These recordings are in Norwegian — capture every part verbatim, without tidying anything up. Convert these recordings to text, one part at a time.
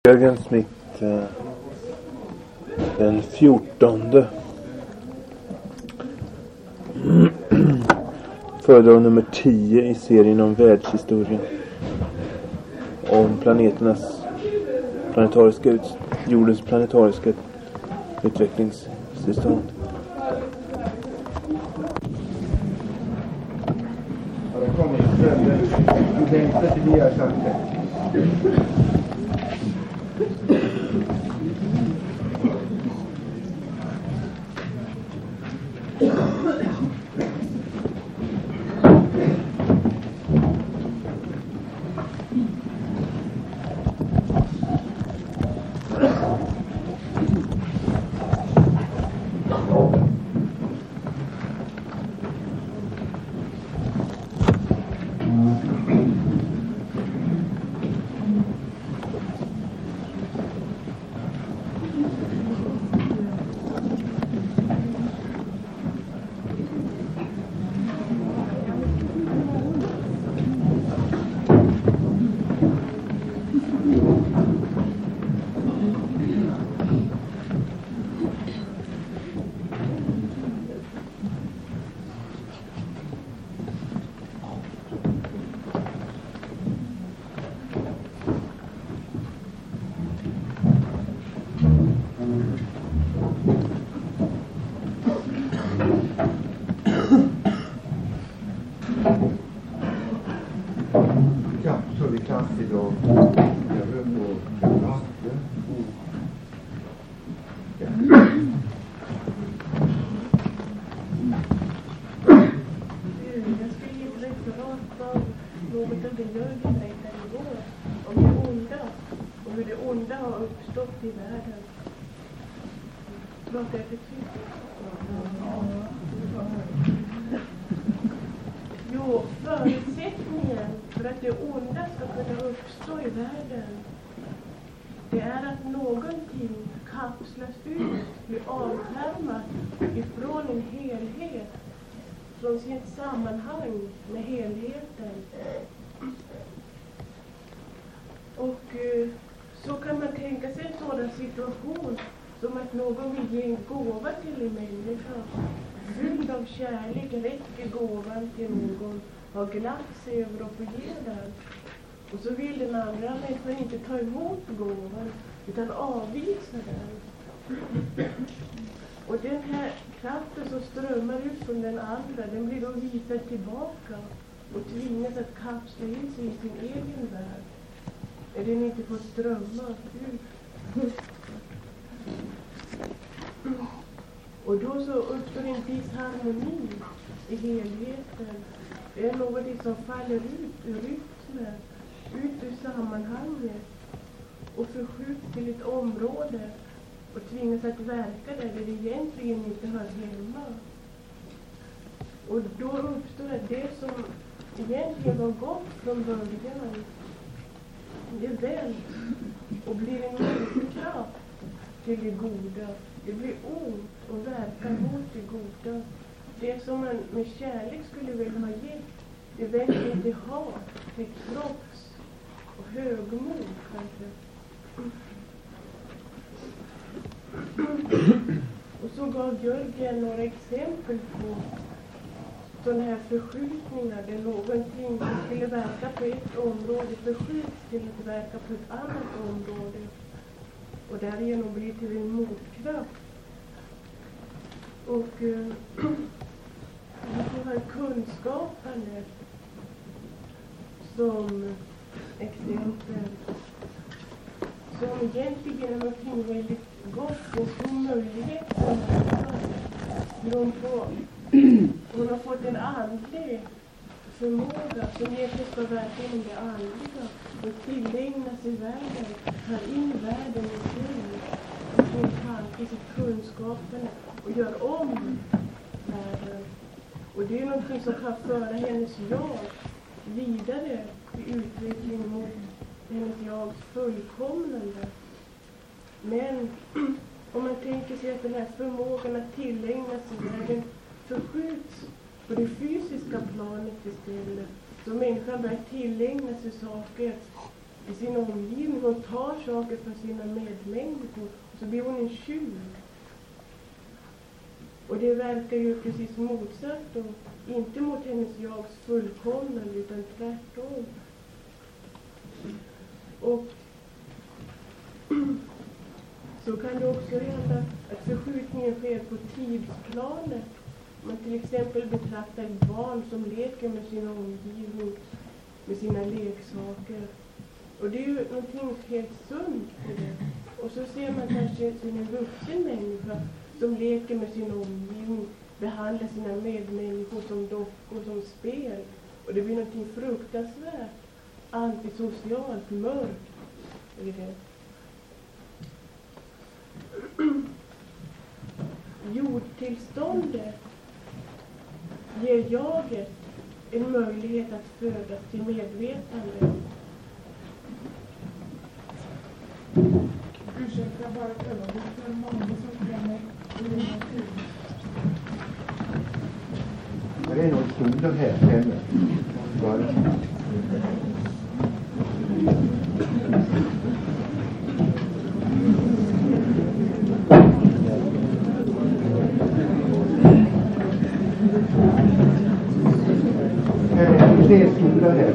Jörgen Smith, eh, den fjortonde. Föredrag nummer tio i serien om världshistorien. Om planeternas planetariska ut, jordens planetariska utvecklingstillstånd. Ja, det kommer ju sönder. Du längtar till vi har sagt det. Ja, så vi klass idag. Jag hör på ratten. Ja. Jag ska ge ett referat av något av det Jörgen berättade igår. Om det onda och hur det onda har uppstått i världen. Pratar jag för tydligt? Jo, förutsättningen för att det onda ska kunna uppstå i världen, det är att någonting kapslas ut, blir avskärmat ifrån en helhet, från sitt sammanhang med helheten. Och eh, så kan man tänka sig en sådan situation som att någon vill ge en gåva till en människa. Fylld av kärlek räcker gåvan till någon, har glatt sig över att få ge den. Och så vill den andra människan inte ta emot gåvan, utan avvisa den. Och den här kraften som strömmar ut från den andra, den blir då visad tillbaka och tvingas att kapsla in sig i sin egen värld. Är den inte får strömma ut. Och då så uppstår en disharmoni i helheten. Det är något som faller ut ur rytmen, ut ur sammanhanget och förskjuts till ett område och tvingas att verka där det egentligen inte hör hemma. Och då uppstår det som egentligen var gott från början. Det väljs och blir en motkraft till det goda. Det blir ont och verkar mot det goda. Det som man med kärlek skulle vilja ha gett, det väcker till hat, till trots och högmod kanske. Och så gav Jörgen några exempel på sådana här förskjutningar där någonting som skulle verka på ett område förskjuts till att verka på ett annat område. Och därigenom blir till en motkraft. Och eh, vi får ha kunskapande som exempel. Som egentligen är någonting väldigt gott, en stor möjlighet för människan. Hon, hon har fått en andlig förmåga som egentligen ska verka inom det andliga och tillägna sig världen, tar in världen i sig, sin tanke, sitt kunskapen och gör om världen. Och det är någonting som kan föra hennes jag vidare i utveckling mot hennes jags fullkomnande. Men om man tänker sig att den här förmågan att tillägna sig världen förskjuts på det fysiska planet istället, så människan börjar tillägna sig saker i sin omgivning. Hon tar saker från sina medmänniskor och så blir hon en tjuv. Och det verkar ju precis motsatt och inte mot hennes jags fullkomnande utan tvärtom. Och så kan det också hända att förskjutningen sker på tidsplanet. Man till exempel betraktar ett barn som leker med sin omgivning, med sina leksaker. Och det är ju någonting helt sunt för det. Och så ser man kanske sin vuxen människa som leker med sin omgivning, behandlar sina medmänniskor som dockor, som spel. Och det blir någonting fruktansvärt, antisocialt, mörkt i det. Jordtillståndet ger jaget en möjlighet att födas till medvetande. Ursäkta bara ett ögonblick för många som känner i naturen. Det är någon stolar här hemma. Det är stolar här.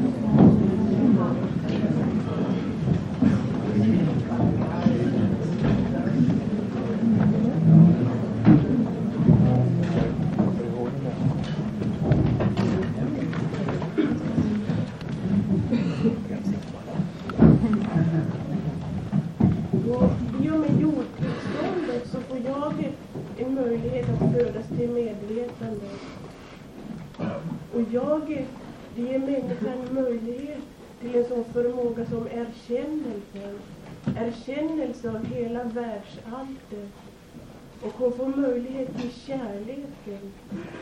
Det ger människan möjlighet till en sån förmåga som erkännelsen. Erkännelse av hela världsalltet. Och hon får möjlighet till kärleken.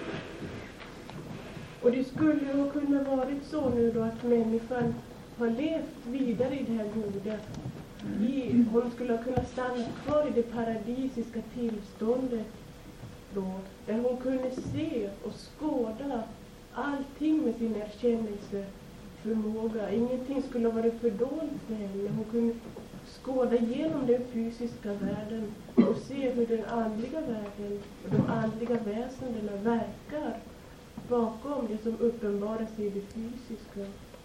Och det skulle ju kunna varit så nu då att människan har levt vidare i det här goda. I, hon skulle ha kunnat stanna kvar i det paradisiska tillståndet då. Där hon kunde se och skåda allting med sin erkännelseförmåga. Ingenting skulle vara fördolt för henne. Hon kunde skåda igenom den fysiska världen och se hur den andliga världen och de andliga väsendena verkar bakom det som uppenbarar sig i det fysiska.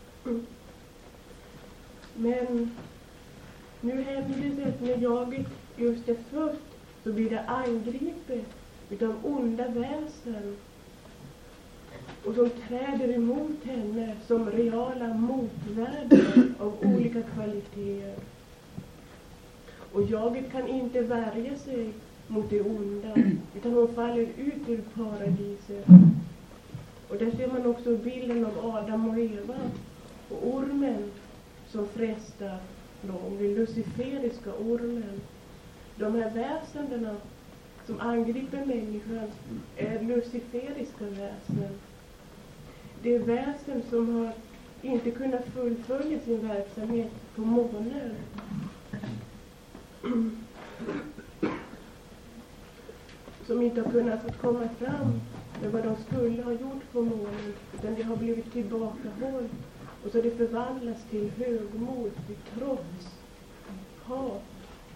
Men nu händer det att när jaget just är fött så blir det angripet utav onda väsen. Och som träder emot henne som reala motvärden av olika kvaliteter. Och jaget kan inte värja sig mot det onda, utan hon faller ut ur paradiset. Och där ser man också bilden av Adam och Eva och ormen som frestar dem, den luciferiska ormen. De här väsendena som angriper människan är luciferiska väsen. Det är väsen som har inte kunnat fullfölja sin verksamhet på månen. Som inte har kunnat få komma fram med vad de skulle ha gjort på månen. Utan det har blivit tillbakahåll. Och så det förvandlas till högmod, till trots, hat.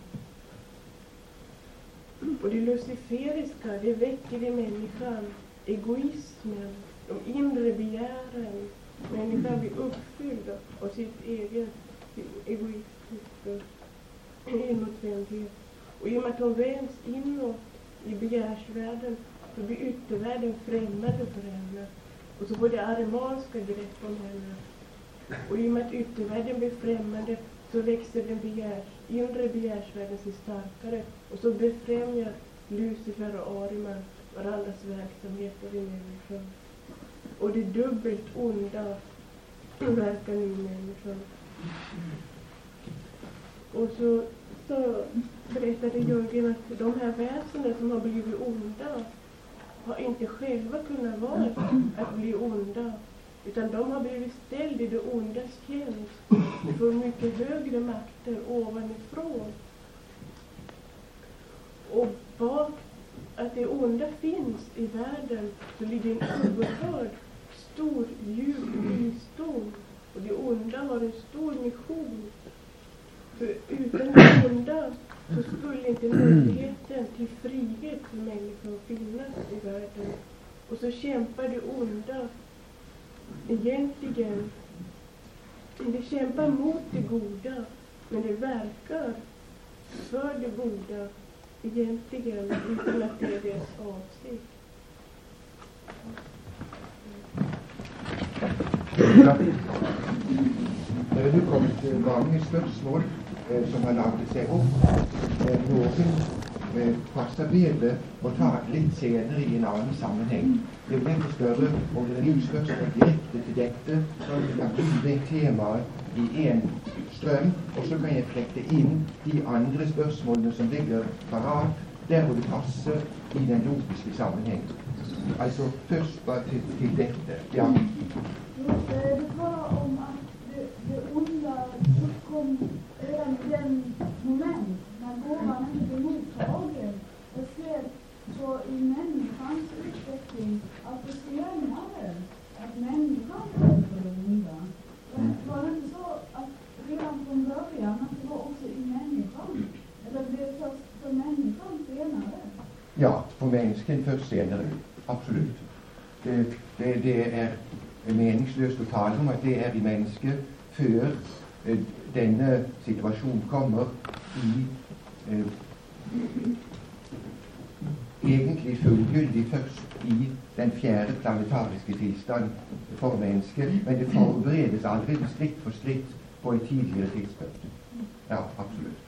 Och det luciferiska, det väcker i människan egoismen. De inre begären. Människan blir uppfylld av sitt eget egoistiska inåtvändhet. Och i och med att de vänds inåt i begärsvärlden så blir yttervärlden främmande för henne. Och så får det arimanska grepp om henne. Och i och med att yttervärlden blir främmande så växer den begärs, inre begärsvärlden sig starkare. Och så befrämjar Lucifer och Ariman varandras verksamheter i människan. Och det dubbelt onda verkar nu i människan. Och så, så berättade Jörgen att de här väsendena som har blivit onda har inte själva kunnat vara att bli onda. Utan de har blivit ställda i det ondas tjänst för mycket högre makter ovanifrån. Och bak att det onda finns i världen så ligger en oerhörd stor djup visdom. Och det onda har en stor mission. För utan det onda så skulle inte möjligheten till frihet för människor finnas i världen. Och så kämpar det onda egentligen. Det kämpar mot det goda, men det verkar för det goda egentligen utan att det är deras avsikt. Ja. Det er nu kommet mange spørsmål eh, som har laget seg opp. Eh, noen eh, passer bedre å ta litt senere i en annen sammenheng. Jeg vil derfor spørre om det er noen spørsmål direkte til dette, så vi kan bli det temaet i en strøm, og så kan jeg flekte inn de andre spørsmålene som ligger parat, der hvor det passer i den logiske sammenhengen. Altså først bare til, til dette. Ja. Det var om att det, det onda uppkom redan i den moment när gåvan inte blev mottagen. Och sen så i människans utveckling att det senare att människan föll för det onda. Var det inte så att redan från början att det var också i människan? Eller blev det först för människan senare? Ja, for mennesken først senere. Absolutt. Det, det, det er meningsløst å tale om at det er i mennesket før eh, denne situasjonen kommer i eh, egentlig fullgyldig først i den fjerde planetariske tilstand for mennesket, men det forberedes allerede skritt for skritt på et tidligere tidspunkt. Ja, absolutt.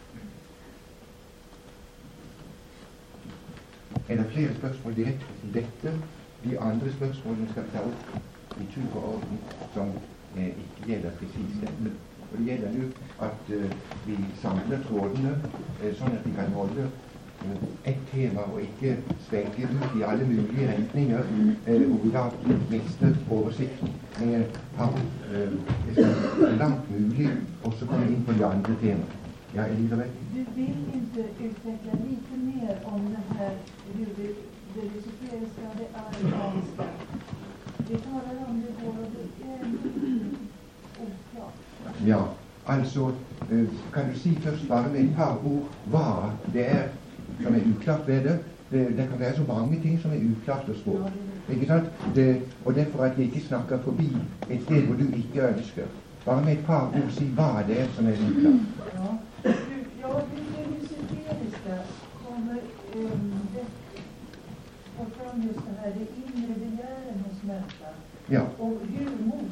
Er det flere spørsmål direkte til dette? De andre spørsmålene skal vi ta opp i tur og orden som eh, ikke gjelder precis dette. Og det gjelder jo at eh, vi samler trådene eh, sånn at vi kan holde eh, et tema og ikke svelge ut i alle mulige retninger eh, og vi da mister oversikten. Men har eh, det skal så langt mulig også komme inn på de andre temaene. Ja, Elisabeth? Du vill inte utveckla lite mer om det här, hur det, det luciferiska och det arianska. Vi talar om det går och det är oklart. Ja, altså, kan du si først bare med et par ord hva det er som er uklart ved det? Det, det kan være så mange ting som er uklart og svårt. Ikke sant? Det, og derfor at jeg ikke snakker forbi et sted hvor du ikke ønsker. Bare med et par ord si hva det er som er uklart. Ja, ja det luciferiska kommer um, det och fram just det här, det inre begären hos människan. Ja. Och hur mot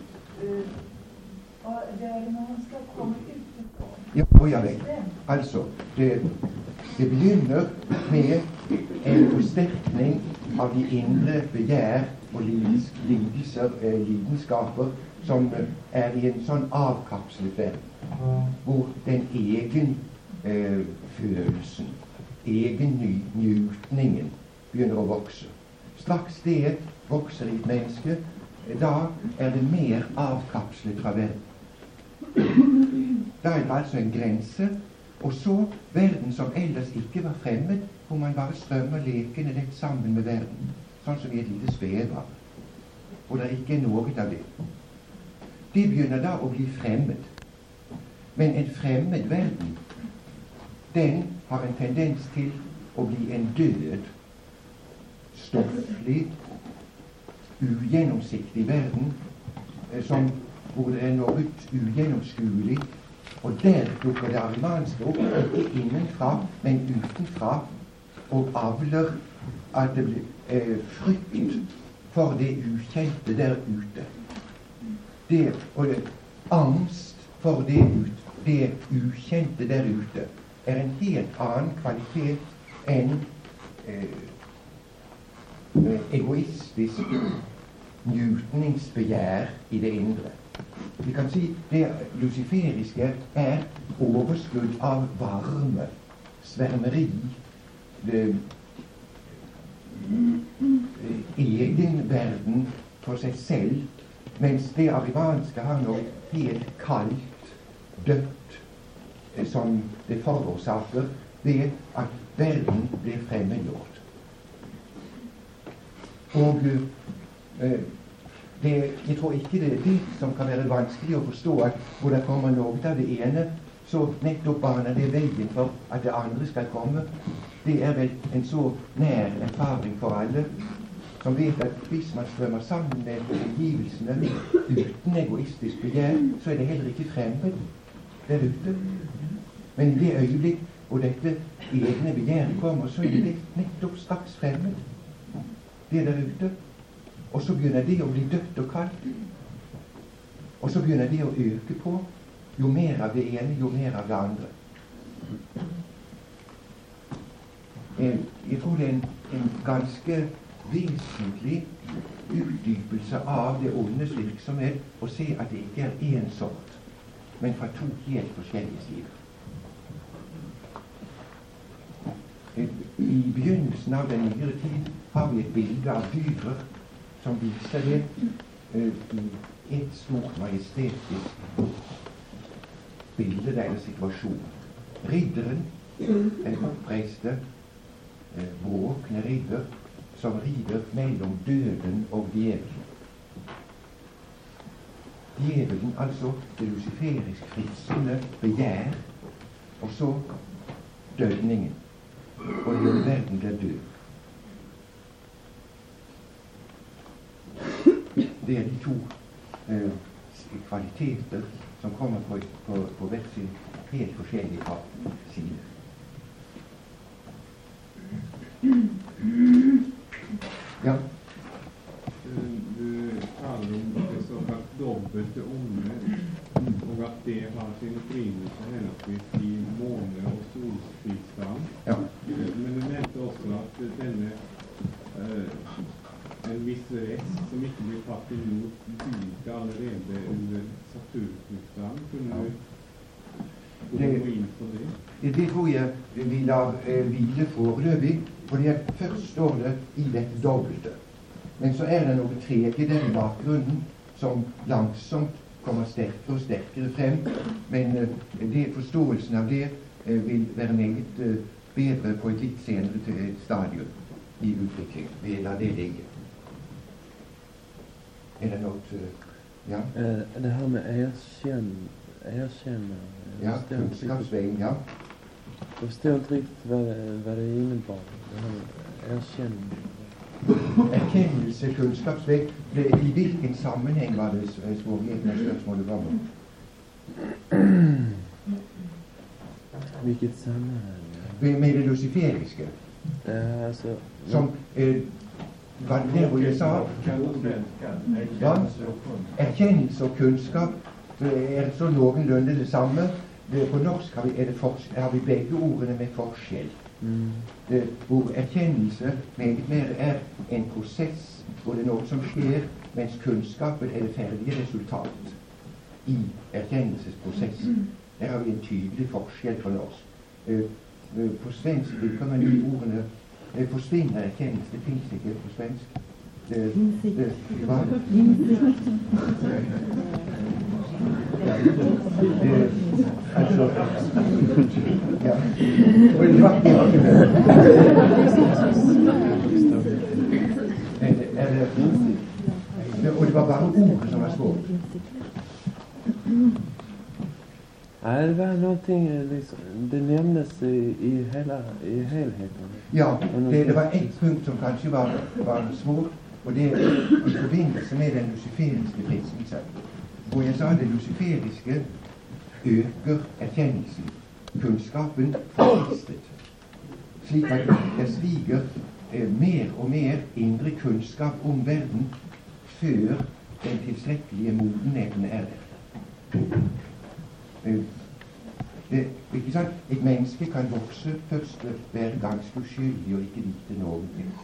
uh, det arianska kommer utifrån. Ja, og jeg vet. Altså, det, det begynner med en forsterkning av de indre begjær og lidels, lidelser, eh, lidenskaper som er i en sånn avkapslet verden, hvor den egen eh, følelsen, egen ny, njutningen begynner å vokse. Straks det vokser i et menneske, da er det mer avkapslet fra verden. Da er det altså en grense, og så verden som ellers ikke var fremmed, hvor man bare strømmer lekende lett sammen med verden, sånn som i et lite spedbarn, hvor det ikke er noe av det. Det begynner da å bli fremmed. Men en fremmed verden, den har en tendens til å bli en død, stofflig, ugjennomsiktig verden, eh, som, hvor det er noe ugjennomskuelig, og der dukker det arimanske opp, ikke innenfra, men utenfra, og avler at det blir eh, frykt for det ukjente der ute. Det, og det, angst for det, ut, det ukjente der ute er en helt annen kvalitet enn eh, egoistisk njutningsbegjær i det indre. Vi kan si det luciferiske er overskudd av varme, svermeri, det, egen verden for seg selv, mens det arimanske har noe helt kaldt, dødt, som det forårsaker ved at verden blir fremmedgjort. Og eh, det, jeg tror ikke det er det som kan være vanskelig å forstå, at hvor det kommer noe av det ene, så nettopp baner det veien for at det andre skal komme. Det er vel en så nær erfaring for alle, som vet at hvis man strømmer sammen med omgivelsene uten egoistisk begjær, så er det heller ikke fremmed der ute. Men i det øyeblikk hvor dette egne begjæret kommer, så er det nettopp straks fremmed. Det er der ute. Og så begynner det å bli dødt og kaldt. Og så begynner det å øke på. Jo mer av det ene, jo mer av det andre. Jeg tror det er en, en ganske vesentlig utdypelse av det ondes virksomhet å se at det ikke er én sort, men fra to helt forskjellige sider. I begynnelsen av den nyere tid har vi et bilde av dyrer som viser det uh, i et stort majestetisk bilde eller situasjon. Ridderen, en oppreiste, uh, våkne ridder, som rider mellom døden og djevelen. Djevelen, altså det luciferisk fristende begjær, og så dødningen. Og hele verden blir død. Det er de to eh, kvaliteter som kommer på, på, på hver sin helt forskjellige side. Ja. Du taler om det såkalt dobbelte onde, og at det har sin opprinnelse henholdsvis i måne- og solstidsdagen. Ja. Men du nevnte også at denne eh, en viss rest som ikke blir tatt imot begynte allerede under Saturnusdagen. Kunne du gå inn på det? Det tror jeg vi lar eh, hvile foreløpig, fordi at først står det i dette dobbelte. Men så er det noe tredje der i bakgrunnen som langsomt kommer sterkere og sterkere frem. Men eh, det, forståelsen av det eh, vil være meget eh, bedre på et litt senere stadium i utviklingen. Vi lar det ligge. Er det noe uh, ja? Uh, det her med erkjenne, erkjenne ja, kunnskapsveien, ja. Jeg forstår ikke riktig hva det, hva det innebar. Det her med erkjenne. Erkjennelse, kunnskapsvei, det, i hvilken sammenheng var det svårigheten av spørsmålet var med? Hvilket sammenheng? Med det luciferiske. Uh, altså, som eh, var det der hvor jeg sa ja, erkjennelse og kunnskap er så noenlunde det samme. Det, på norsk har vi, er det fors, har vi begge ordene med forskjell. Mm. Det, hvor erkjennelse meget mer er en prosess hvor det er noe som skjer, mens kunnskapen er det ferdige resultat i erkjennelsesprosessen. Der har vi en tydelig forskjell på norsk. Eh, På svensk bruker man de ordene eh, forsvinner erkjennelse. Det finnes ikke på svensk. Det, det, hva? Det, altså ja. Er det, det, og det var bare ordet som var svårt. Ja, det var någonting, liksom, det nämndes i, i, hela, i helheten. Ja, det, det var ett punkt som kanskje var, var svårt, og det er i forbindelse med den luciferiske fristelsen. Hvor jeg sa det luciferiske øker erkjennelsen, kunnskapen forfristet. Slik at det stiger eh, mer og mer indre kunnskap om verden før den tilstrekkelige modenheten er der. Det, ikke sant? Et menneske kan vokse først være ganske uskyldig og ikke vite noe.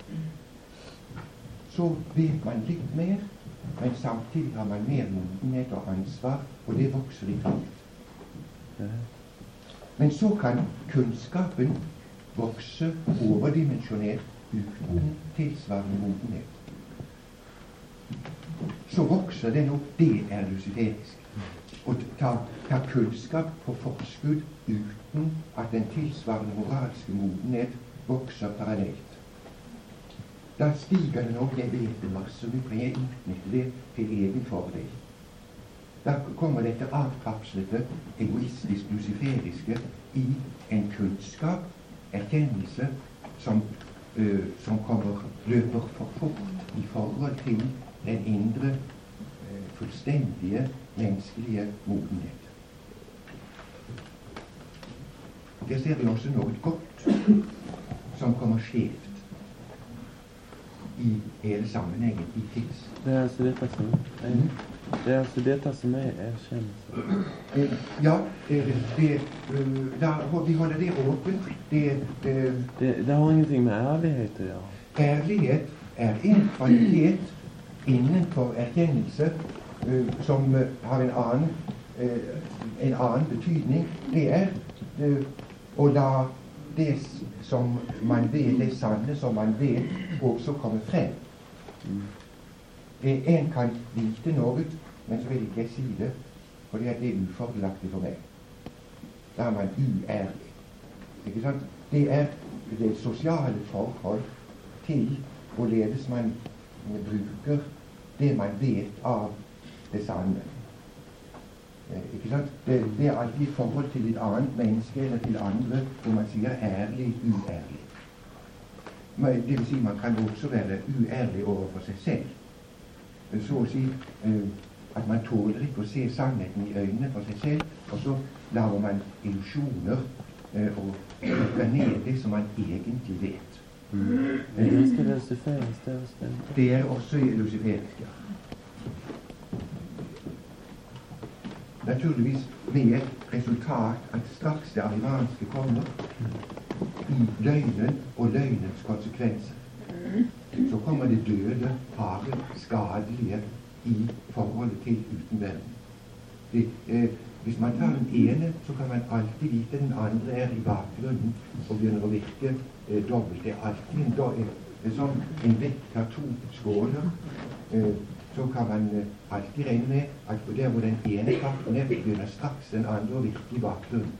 Så vet man litt mer, men samtidig har man mer modenhet og ansvar, og det vokser i takt. Men så kan kunnskapen vokse overdimensjonert uten tilsvarende modenhet. Så vokser det nå, det er luciferisk. Å ta, ta kunnskap på forskudd uten at den tilsvarende moralske modenhet vokser parallelt. da stiger det nok, jeg vet det masse, nå kan jeg utnytte det til egen fordel. Da kommer dette avkapslete, egoistisk, luciferiske i en kunnskap, erkjennelse, som, øh, som kommer, løper for fort i forhold til den indre, øh, fullstendige, menneskelige modenhet. Der ser vi også noe godt som kommer skjevt i hele sammenhengen, i tids. Det er altså dette som er, det er, altså dette som er erkjennelse. Eh, ja, eh, det, eh, da, vi holder det åpent. Det, eh, Det, det har ingenting med ærlighet å gjøre. ærlighet er en kvalitet innenfor erkjennelse eh, som eh, har en annen, eh, en annen betydning. Det er eh, å la det som man vet, det sanne som man vet, også komme frem. Eh, en kan vite noe, men så vil ikke jeg si det, fordi det er ufordelaktig for meg. Da er man uærlig. Ikke sant? Det er det sosiale forhold til hvorledes man bruker det man vet av det sanne. Eh, ikke sant? Det, det er alltid i forhold til et annet menneske eller til andre hvor man sier ærlig, uærlig. Men, det vil si man kan også være uærlig overfor seg selv. Så å si eh, at man tåler ikke å se sannheten i øynene for seg selv, og så lager man illusjoner eh, og lukker ned det som man egentlig vet. Mm. Det er ganske luciferisk, det også. Det er også luciferisk, ja. Naturligvis med et resultat at straks det arimanske kommer i løgnen og løgnens konsekvenser, så kommer det døde, harde, skadelige i forholdet til utenverden. Det, eh, hvis man tar den ene, så kan man alltid vite den andre er i bakgrunnen og begynner å virke eh, dobbelt. Det er alltid en do det er som en vekt har to skåler. Eh, så kan man eh, alltid regne med at der hvor den ene kraften er, begynner straks den andre å virke i bakgrunnen.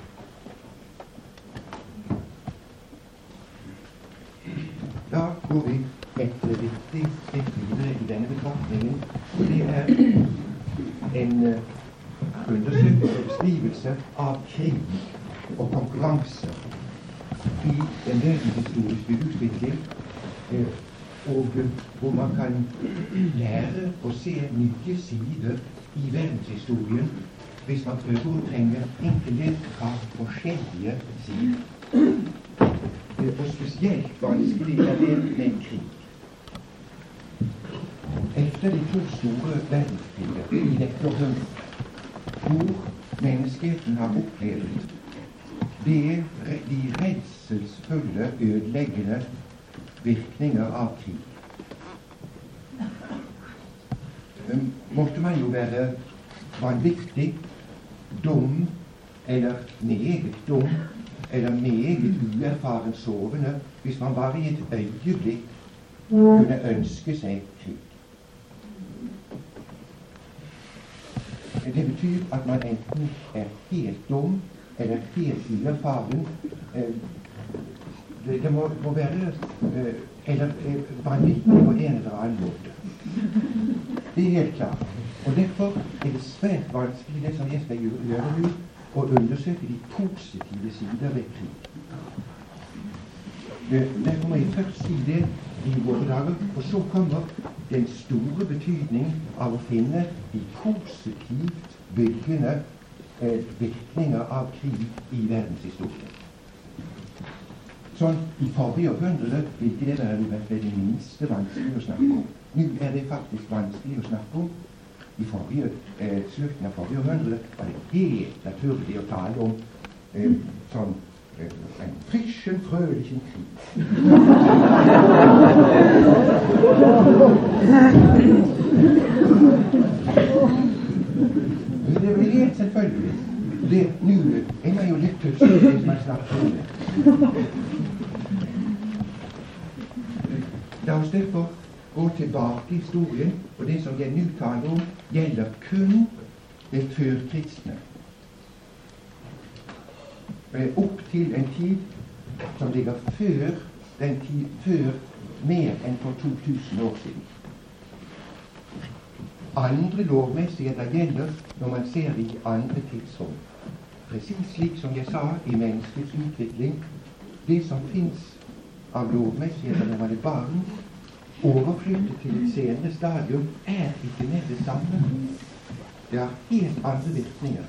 Da går vi et viktig skritt videre i denne betraktningen, og det er en uh, undersøkelse og beskrivelse av krig og konkurranse i den verdenshistoriske utvikling, uh, og uh, hvor man kan lære å se nye sider i verdenshistorien hvis man prøver å trenge enkelhet av forskjellige sider. Og spesielt vanskelig er det med krig. Efter de to store verdenskriger i dette århundret, hvor menneskeheten har opplevd det, de redselsfulle, ødeleggende virkninger av krig, måtte man jo være vanvittig dum, eller meget dum, eller meget uerfaren sovende, hvis man bare i et øyeblikk kunne ønske seg krig. Det betyr at man enten er helt dum, eller helt uerfaren. Det, det må, må være eller vanvittig på en eller annen måte. Det er helt klart. Og derfor er det svært vanskelig, det som jeg skal gjøre nå, å undersøke de positive sider ved krig. Derfor må jeg først si det i våre dager, og så kommer den store betydning av å finne de positivt byggende eh, virkninger av krig i verdenshistorien. Sånn, i forrige århundre vil ikke det være det minste vanskelig å snakke om. Nå er det faktisk vanskelig å snakke om. I forrige, eh, slutten av forrige århundre var det helt naturlig å tale om eh, sånn eh, en frischen, frølichen krig. Det er helt selvfølgelig. Det, nå er man jo litt tøst hvis man snakker om det. La oss derfor gå tilbake i historien, og det som jeg nå taler om, gjelder kun det førkristne. Opp til en tid som ligger før, den tid, før mer enn for to tusen år siden. Andre lovmessigheter gjelder når man ser det i andre tidsrom. Presis slik som jeg sa i menneskets utvikling, det som fins av lovmessigheter når man er barn, overflyttet til et senere stadium, er ikke mer det samme. Det har helt andre virkninger.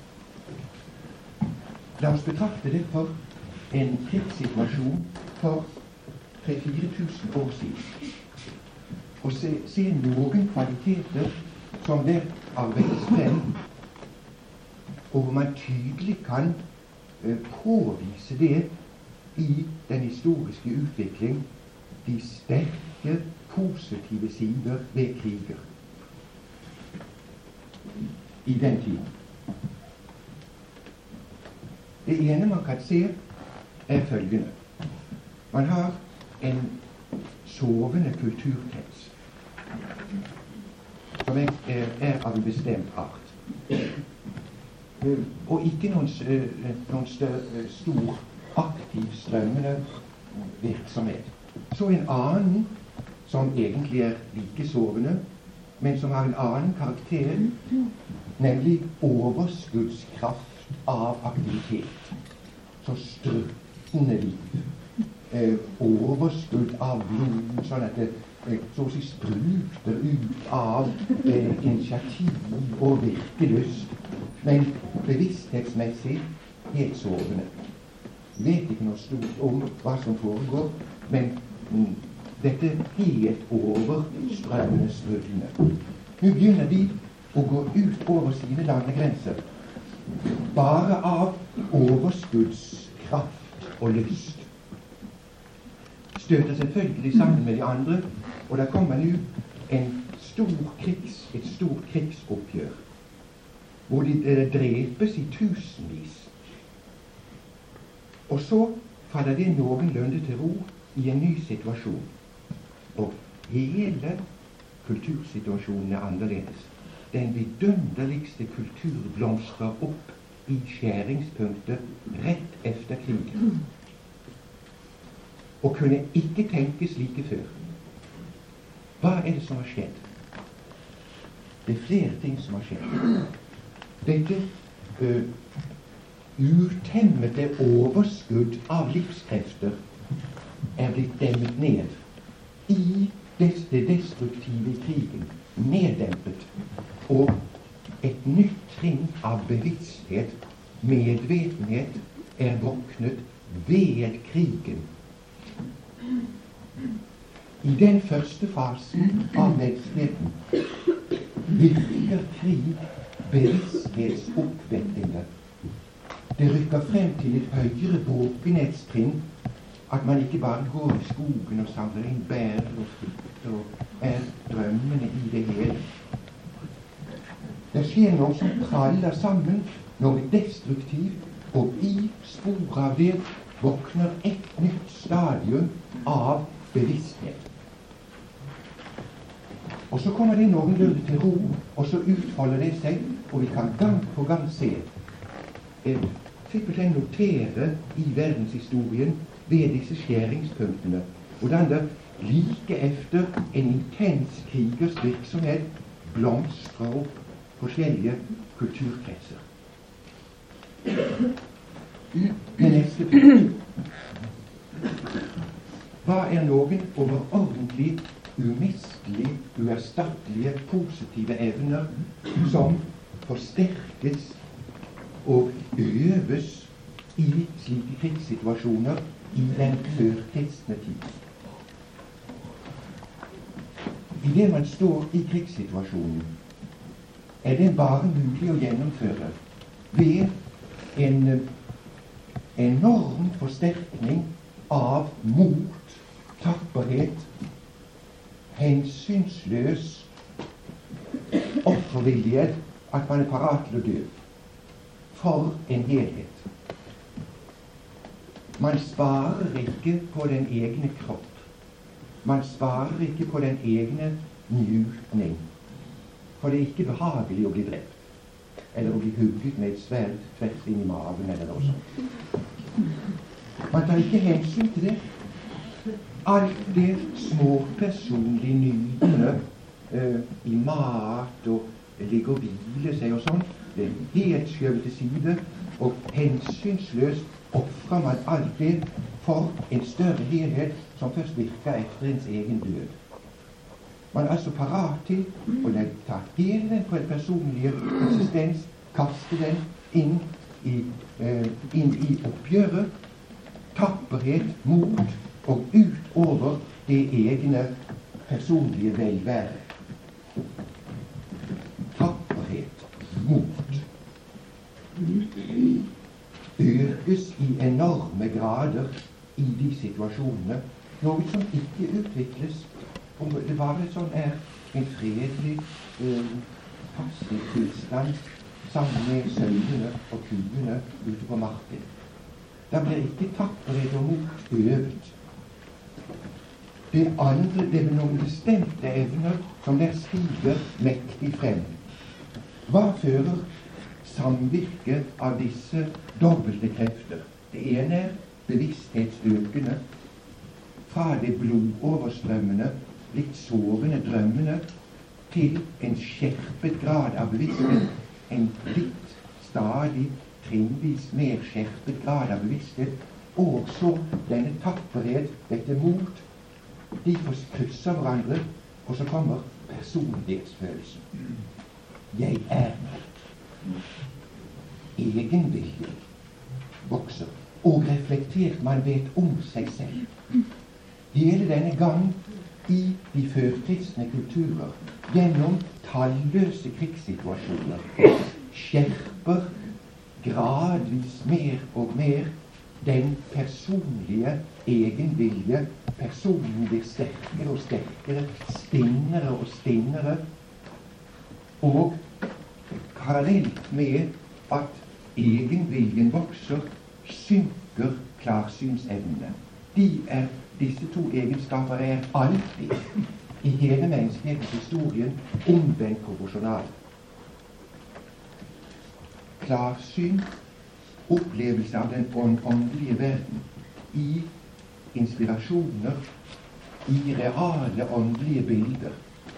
La oss betrakte det for en krigssituasjon for tre til fire tusen år siden. Og se, se noen kvaliteter som der arbeides frem, og hvor man tydelig kan uh, påvise det i den historiske utvikling, de sterke, positive sider ved kriger i den tiden. Det ene man kan se, er følgende. Man har en sovende kulturkrets som er, er av en bestemt art. Og ikke noen, noen større, stor, aktiv, strømmende virksomhet. Så en annen, som egentlig er like sovende, men som har en annen karakter, nemlig overskuddskraft av aktivitet. Så struttende liv. Eh, overskudd av blod, sånn at det eh, så å si spruter ut av eh, initiativ og virkelyst, men bevissthetsmessig helt sovende. Vet ikke noe stort om hva som foregår, men mm, dette helt overstrømmende struttende. Nå begynner de å gå ut over sine landegrenser, bare av overskuddskraft og lyst. Støter selvfølgelig sammen med de andre, og da kommer nå en stor krigs, et stort krigsoppgjør, hvor de eh, drepes i tusenvis. Og så faller det noenlunde til ro i en ny situasjon. Og hele kultursituasjonen er annerledes. Den vidunderligste kultur blomstrer opp i skjæringspunktet rett efter krigen. Og kunne ikke tenkes like før. Hva er det som har skjedd? Det er flere ting som har skjedd. Dette uh, urtemmede overskudd av livskrefter er blitt demmet ned i det destruktive krigen, neddempet, og et nytt trinn av bevissthet, medvetenhet, er våknet ved krigen. I den første fasen av menneskeheten virker krig bevissthetsoppvekkende. Det rykker frem til et høyere våpenhetstrinn, at man ikke bare går i skogen og samler inn bær og frukter og er drømmende i det hele. Det skjer noe som praller sammen, noe destruktivt, og i spor av det våkner et nytt stadium av bevissthet. Og så kommer det noenlunde til ro, og så utfolder det seg, og vi kan gang på gang se, eh, simpelthen notere i verdenshistorien ved disse skjæringspunktene, hvordan det like efter en intens krigers virksomhet blomstrer opp forskjellige kulturkretser. Det neste punkt. Hva er noen overordentlig, umistelige, uerstattelige, positive evner som forsterkes og øves i slike krigssituasjoner i den førkristne tid? I det man står i krigssituasjonen, er det bare mulig å gjennomføre ved en enorm forsterkning av mot, tapperhet, hensynsløs offervilje, at man er parat til å dø for en helhet. Man sparer ikke på den egne kropp. Man sparer ikke på den egne njutning. For det er ikke behagelig å bli drept, eller å bli hugget med et sverd tvers inn i maven, eller noe sånt. Man tar ikke hensyn til det. alt det små personlige nytene uh, i mat og ligge og hvile seg og sånn, det er helt skjøvet til side, og hensynsløst offrer man alt det for en større helhet som først virker etter ens egen død. Man er altså parat til å ta hele den på en personlige eksistens, kaste den inn i, eh, inn i oppgjøret, tapperhet, mot og utover det egne personlige velvære. Tapperhet, mot, økes i enorme grader i de situasjonene, noe som ikke utvikles om det bare sånn er en fredelig, eh, passiv tilstand sammen med sauene og kuene ute på marken. Da blir ikke tapperhet og mot øvet. Det andre, det er noen bestemte evner som der stiger mektig frem. Hva fører samvirke av disse dobbelte krefter? Det ene er bevissthetsøkende, fra det blodoverstrømmende, litt sovende drømmende, til en skjerpet grad av bevissthet, en litt stadig, trinnvis mer skjerpet grad av bevissthet, og så denne tapperhet, dette mot, de får krysse hverandre, og så kommer personlighetsfølelsen. Jeg er meg. Egenvilje vokser, og reflektert man vet om seg selv. Hele denne gang i de førkristne kulturer, gjennom talløse krigssituasjoner, skjerper gradvis mer og mer den personlige egenvilje. Personen blir sterkere og sterkere, stinnere og stinnere, og parallelt med at egenviljen vokser, synker klarsynsevnene. De er Disse to egenskaper er alltid i hele menneskehetens historien omvendt proporsjonal. Klarsyn, opplevelse av den åndelige verden i inspirasjoner, i reale åndelige bilder,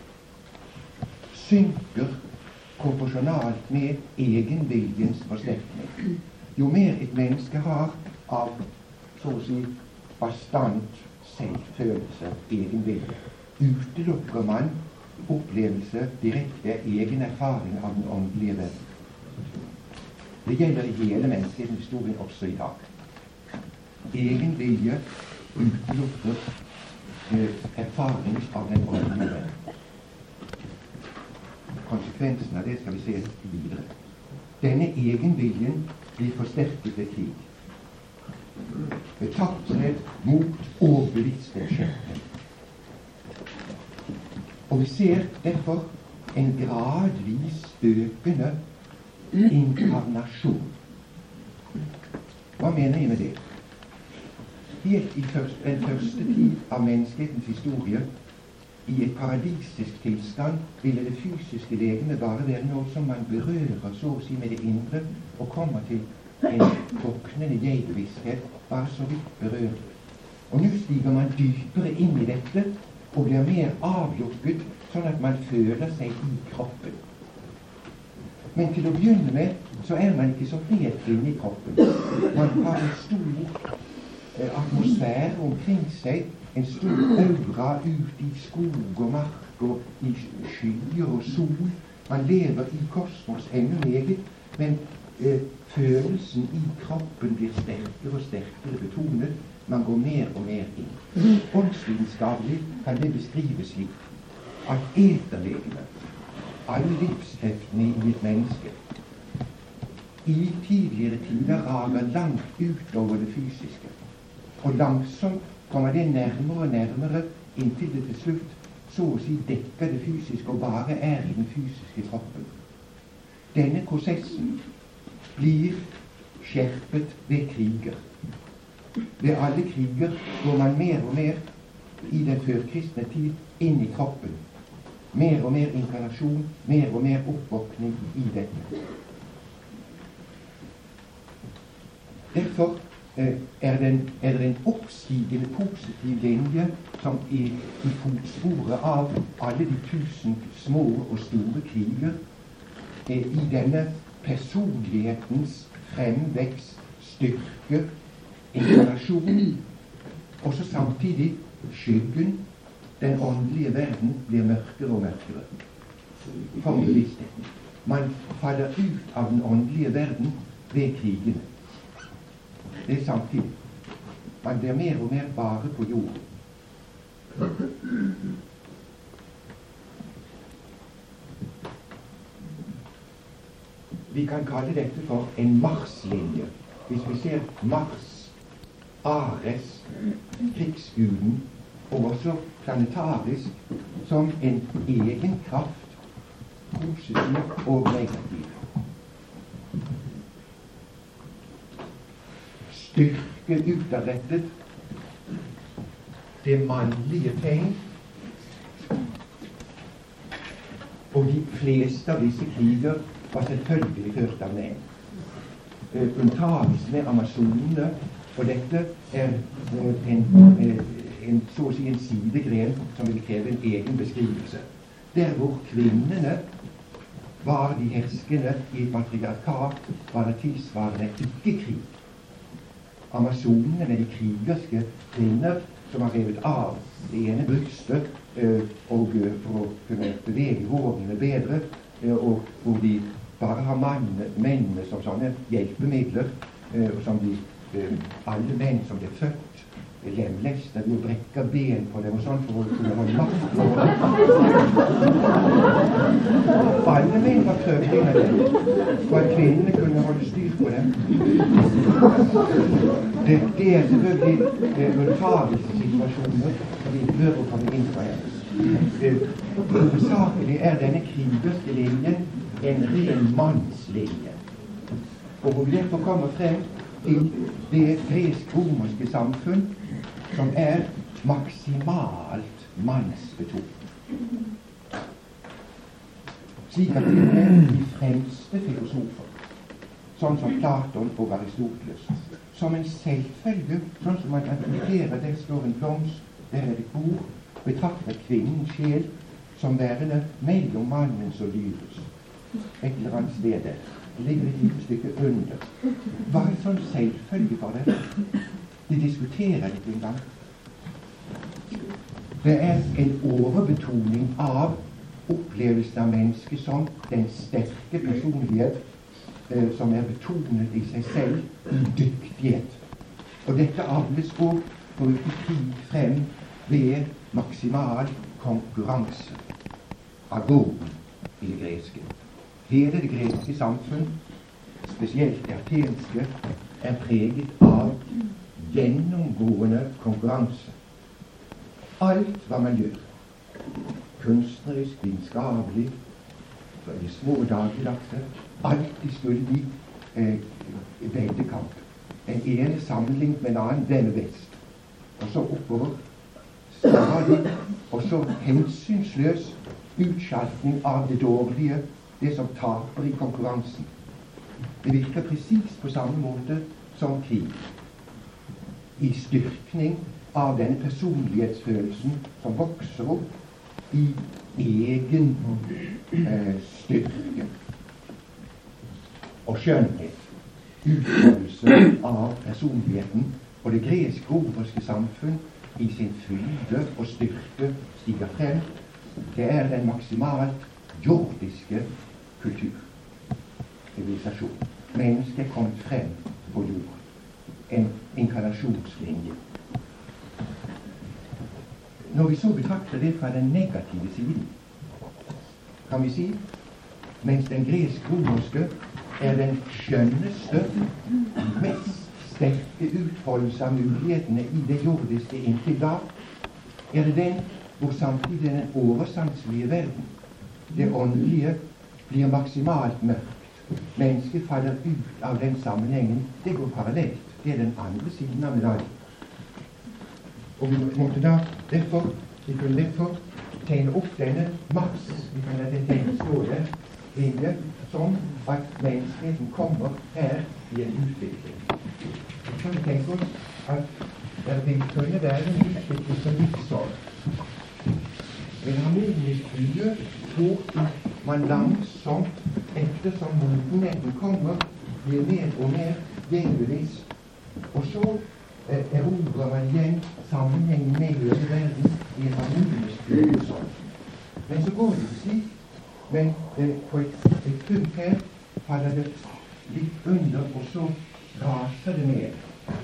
synker proporsjonalt med egenviljens forsterkning. Jo mer et menneske har av, så å si, bastant selvfølelse, egenvilje, utelukker man opplevelse, direkte egen erfaring av den åndelige verden. Det gjelder i hele menneskehetens historien også i dag. Egenvilje utelukker eh, erfaring av den åndelige verden. Konsekvensen av det skal vi se videre. Denne egenviljen blir forsterket ved krig. Ved tapperhet, mot og bevissthet skjønner. Og vi ser derfor en gradvis økende inkarnasjon. Hva mener jeg med det? Helt i først, den første tid av menneskehetens historie, i et paradisisk tilstand, ville det fysiske legeme bare være noe som man berører så å si med det indre, og kommer til en våknende jeg-bevissthet, bare så vidt berørt. Og nå stiger man dypere inn i dette og blir mer avlukket, sånn at man føler seg i kroppen. Men til å begynne med så er man ikke så helt inne i kroppen. Man har en stor eh, atmosfære omkring seg, en stor aura ut i skog og mark og i skyer og sol. Man lever i kosmos ennå meget, men eh, følelsen i kroppen blir sterkere og sterkere betonet. Man går mer og mer inn. Åndsvitenskapelig kan det beskrives slik at eterlegene, alle livskreftene i et menneske, i tidligere tider rager langt utover det fysiske. Og langsomt kommer det nærmere og nærmere inntil det til slutt så å si dekker det fysiske og bare er i den fysiske kroppen. Denne prosessen blir skjerpet ved kriger. Ved alle kriger går man mer og mer i den førkristne tid inn i kroppen. Mer og mer inkarnasjon, mer og mer oppvåkning i dette. Derfor eh, er, den, er det en oppstigende positiv linje som er i fotsporet av alle de tusen små og store kriger eh, i denne personlighetens fremvekst, styrke, inkarnasjon, og så samtidig skyggen, den åndelige verden, blir mørkere og mørkere for bevisstheten. Man faller ut av den åndelige verden ved krigene. Det er samtidig. Man blir mer og mer bare på jorden. Vi kan kalle dette for en Mars-linje. Hvis vi ser Mars, Ares, krigsguden, og også planetarisk, som en egen kraft, positiv og negativ. Styrke utadrettet, det mannlige tegn, og de fleste av disse kriger var selvfølgelig ført av menn. Unntagelsen med Amazonene, og dette er en, en, så å si en sidegren som vil kreve en egen beskrivelse. Der hvor kvinnene var de herskende i et matriarkat, var det tilsvarende ikke krig. Amazonene med de krigerske kvinner som har revet av det ene brystet øh, og øh, for å kunne bevege vågene bedre, øh, og hvor de bare har mannene, mennene som sånne hjelpemidler, øh, og som de, øh, alle menn som blir født lemlester, de brekker ben på dem og sånn for å kunne holde makt over. Alle menn var prøvd inn av dem, og at kvinnene kunne holde styr på dem. Det, det er selvfølgelig eh, unntakelsessituasjoner som vi bør å komme inn på her. Hovedsakelig er denne krigerske linjen en ren mannslinje, og hvor vi derfor kommer frem til det gresk-romerske samfunn som er maksimalt mannsbetonet. Slik at det er de fremste filosofer, sånn som Platon og Aristoteles, som en selvfølge, sånn som man analyserer, der står en blomst, der er det bord, betrakter kvinnens sjel som værende mellom mannens og dyrets. Et eller annet sted der. Det ligger et lite stykke under. Hva er sånn selvfølge for det? De diskuterer det en gang. Det er en overbetoning av opplevelsen av mennesket som den sterke personlighet eh, som er betonet i seg selv i dyktighet. Og dette avles også bruker krig frem ved maksimal konkurranse. Agon i det greske. Hele det greske samfunn, spesielt det atenske, er preget av gjennomgående konkurranse. Alt hva man gjør, kunstnerisk, vitenskapelig, for de små dagligdagse, alltid skulle de eh, velge kamp. En ene sammenlignet med en annen, den er best. Og så oppover, stadig, og så hensynsløs utskjaltning av det dårlige, det som taper i konkurransen. Det virker presis på samme måte som krig. I styrkning av denne personlighetsfølelsen som vokser opp i egen eh, styrke og skjønnhet. Utfoldelse av personligheten og det gresk-romerske samfunn i sin fylde og styrke stiger frem. Det er den maksimalt jordiske kultur, sivilisasjon. Mennesket er kommet frem på jorden. En inkarnasjonslinje. Når vi så betrakter det fra den negative siden, kan vi si, mens den gresk-romerske er den skjønneste, mest sterke utfoldelse av mulighetene i det jordiske inntil da, er det den hvor samtidig den oversanselige verden, det åndelige, blir maksimalt mørkt. Mennesket faller ut av den sammenhengen. Det går parallelt. Det er den andre siden av medaljen. Og vi måtte da derfor, vi kunne derfor tegne opp denne Mars, vi kan la det tegne stå der, linje, som at menneskeheten kommer her i en utvikling. kan vi tenke oss at det vil kunne være en utvikling som livssorg. En harmonisk hvor man langsomt, ettersom modenheten kommer, blir mer og mer gjengevis. Og så eh, erobrer man igjen sammenhengen med hele verden i en harmonisk livssorg. Men så går det ikke slik. Men eh, på et, et punkt her faller det litt under, og så raser det ned.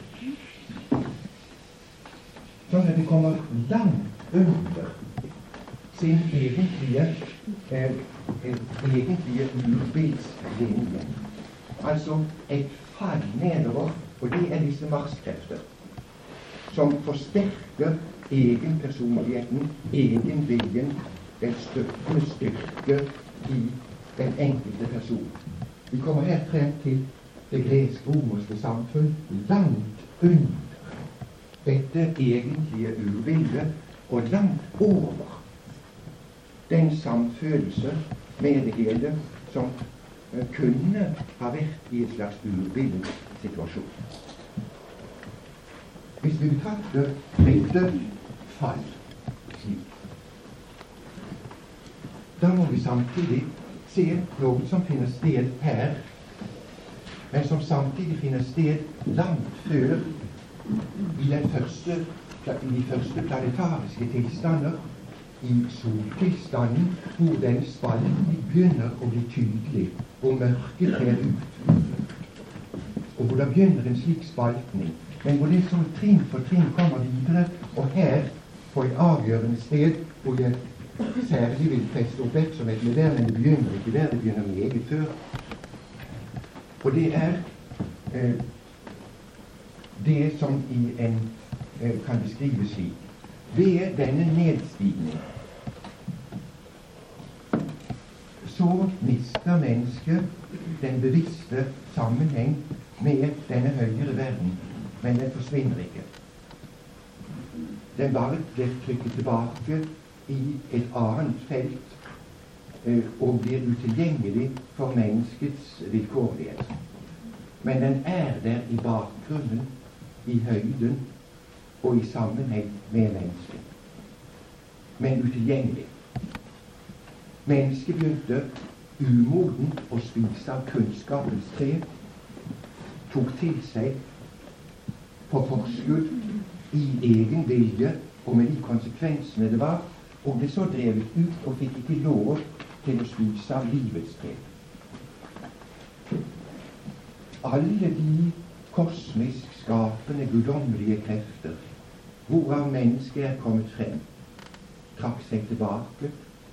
Sånn at det kommer langt under sin egentlige, eh, egentlige urbildslinje. Altså et fall nedover, og det er disse marskrefter, som forsterker egenpersonligheten, egenviljen, den største styrke i den enkelte person. Vi kommer her frem til det gresk-romerske samfunn langt under dette egentlige urbildet, og langt over den samfølelse med det hele som uh, kunne ha vært i en slags urbildssituasjon. Hvis vi betrakter dette fall slik, da må vi samtidig se noe som finner sted her, men som samtidig finner sted langt før i, den første, i de første planetariske tilstander, i soltilstanden, hvor den spalten begynner å bli tydelig, og mørket trer ut. Og hvor det begynner en slik spaltning, men hvor det så trinn for trinn kommer videre, og her, på et avgjørende sted, hvor jeg særlig vil feste oppmerksomhet med der, men det begynner ikke der, det begynner meget før. Og det er eh, det som i en eh, kan beskrives slik. Ved denne nedstigning så mister mennesket den bevisste sammenheng med denne høyere verden, men den forsvinner ikke. Den bare blir trykket tilbake i et annet felt eh, og blir utilgjengelig for menneskets vilkårlighet. Men den er der i bakgrunnen, i høyden og i sammenheng med mennesket. Men utilgjengelig. Mennesket begynte umoden å spise av kunnskapens tre, tok til seg på forskudd i egen vilje og med de konsekvensene det var, og ble så drevet ut og fikk ikke lov til å spise av livets tre. Alle de kosmisk skapende guddommelige krefter hvorav mennesket er kommet frem, trakk seg tilbake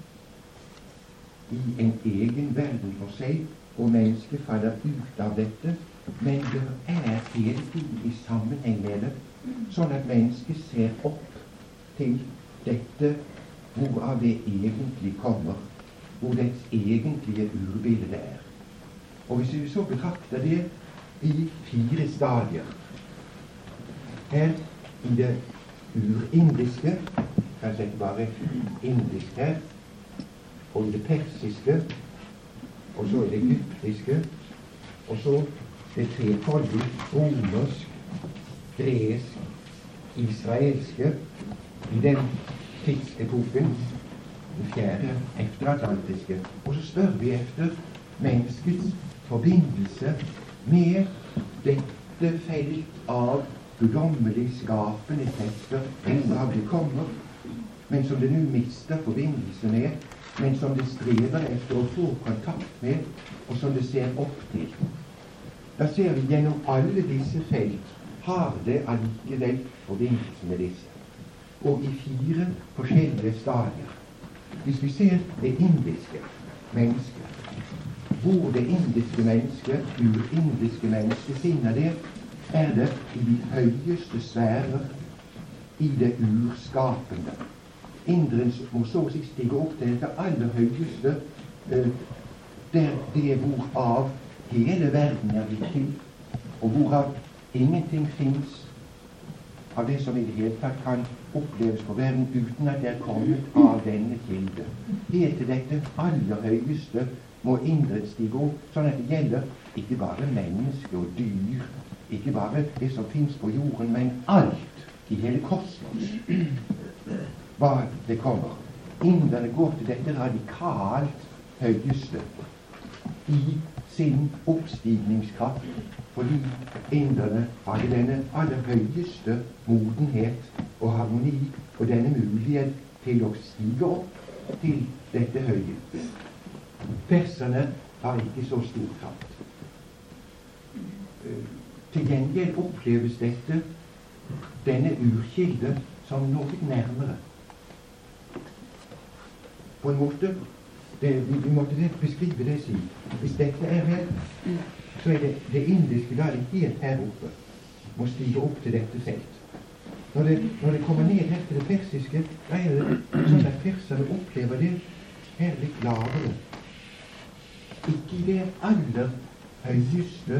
i en egen verden for seg, og mennesket faller ut av dette, men det er hele tiden i sammenheng med det, sånn at mennesket ser opp til dette hvorav det egentlig kommer, hvor dets egentlige urbilde det er. Og hvis vi så betrakter det i fire stadier, her i det urindiske, kan jeg bare indisk her, og i det persiske, og så i det egyptiske, og så det trefoldige, romersk, gresk, israelske, i den tidsepoken, det fjerde efteratlantiske. Og så spør vi efter menneskets forbindelse med dette felt av guddommelig skapende krefter, hvorav det kommer, men som det nå mister forbindelse med, men som det strever efter å få kontakt med, og som det ser opp til. Da ser vi gjennom alle disse felt har det allikevel forbindelse med disse. Og i fire forskjellige stadier. Hvis vi ser det indiske mennesket, hvor det indiske mennesket, urindiske mennesket finner det, er det i de høyeste sfærer, i det urskapende. Inderen må så å si stige opp til dette aller høyeste, eh, der det hvorav hele verden er blitt til, og hvorav ingenting finnes av det som i det hele tatt kan oppleves på verden uten at det er kommet av denne kilde. Helt til dette aller høyeste må inderen stige opp, sånn at det gjelder ikke bare mennesker og dyr, ikke bare det som finnes på jorden, men alt i hele kosmos, hva det kommer. Inderne går til dette radikalt høyeste i sin oppstigningskraft, fordi inderne hadde denne aller høyeste modenhet og harmoni og denne mulighet til å stige opp til dette høye. Perserne har ikke så stor kraft. Til gjengjeld oppleves dette, denne urkilde, som noe nærmere. På en måte, det, vi, vi måtte det beskrive det slik. Hvis dette er her, så er det det indiske da det helt her oppe må stige opp til dette felt. Når det, når det kommer ned her til det persiske, da er det sånn at perserne opplever det her litt lavere. Ikke i det aller høyeste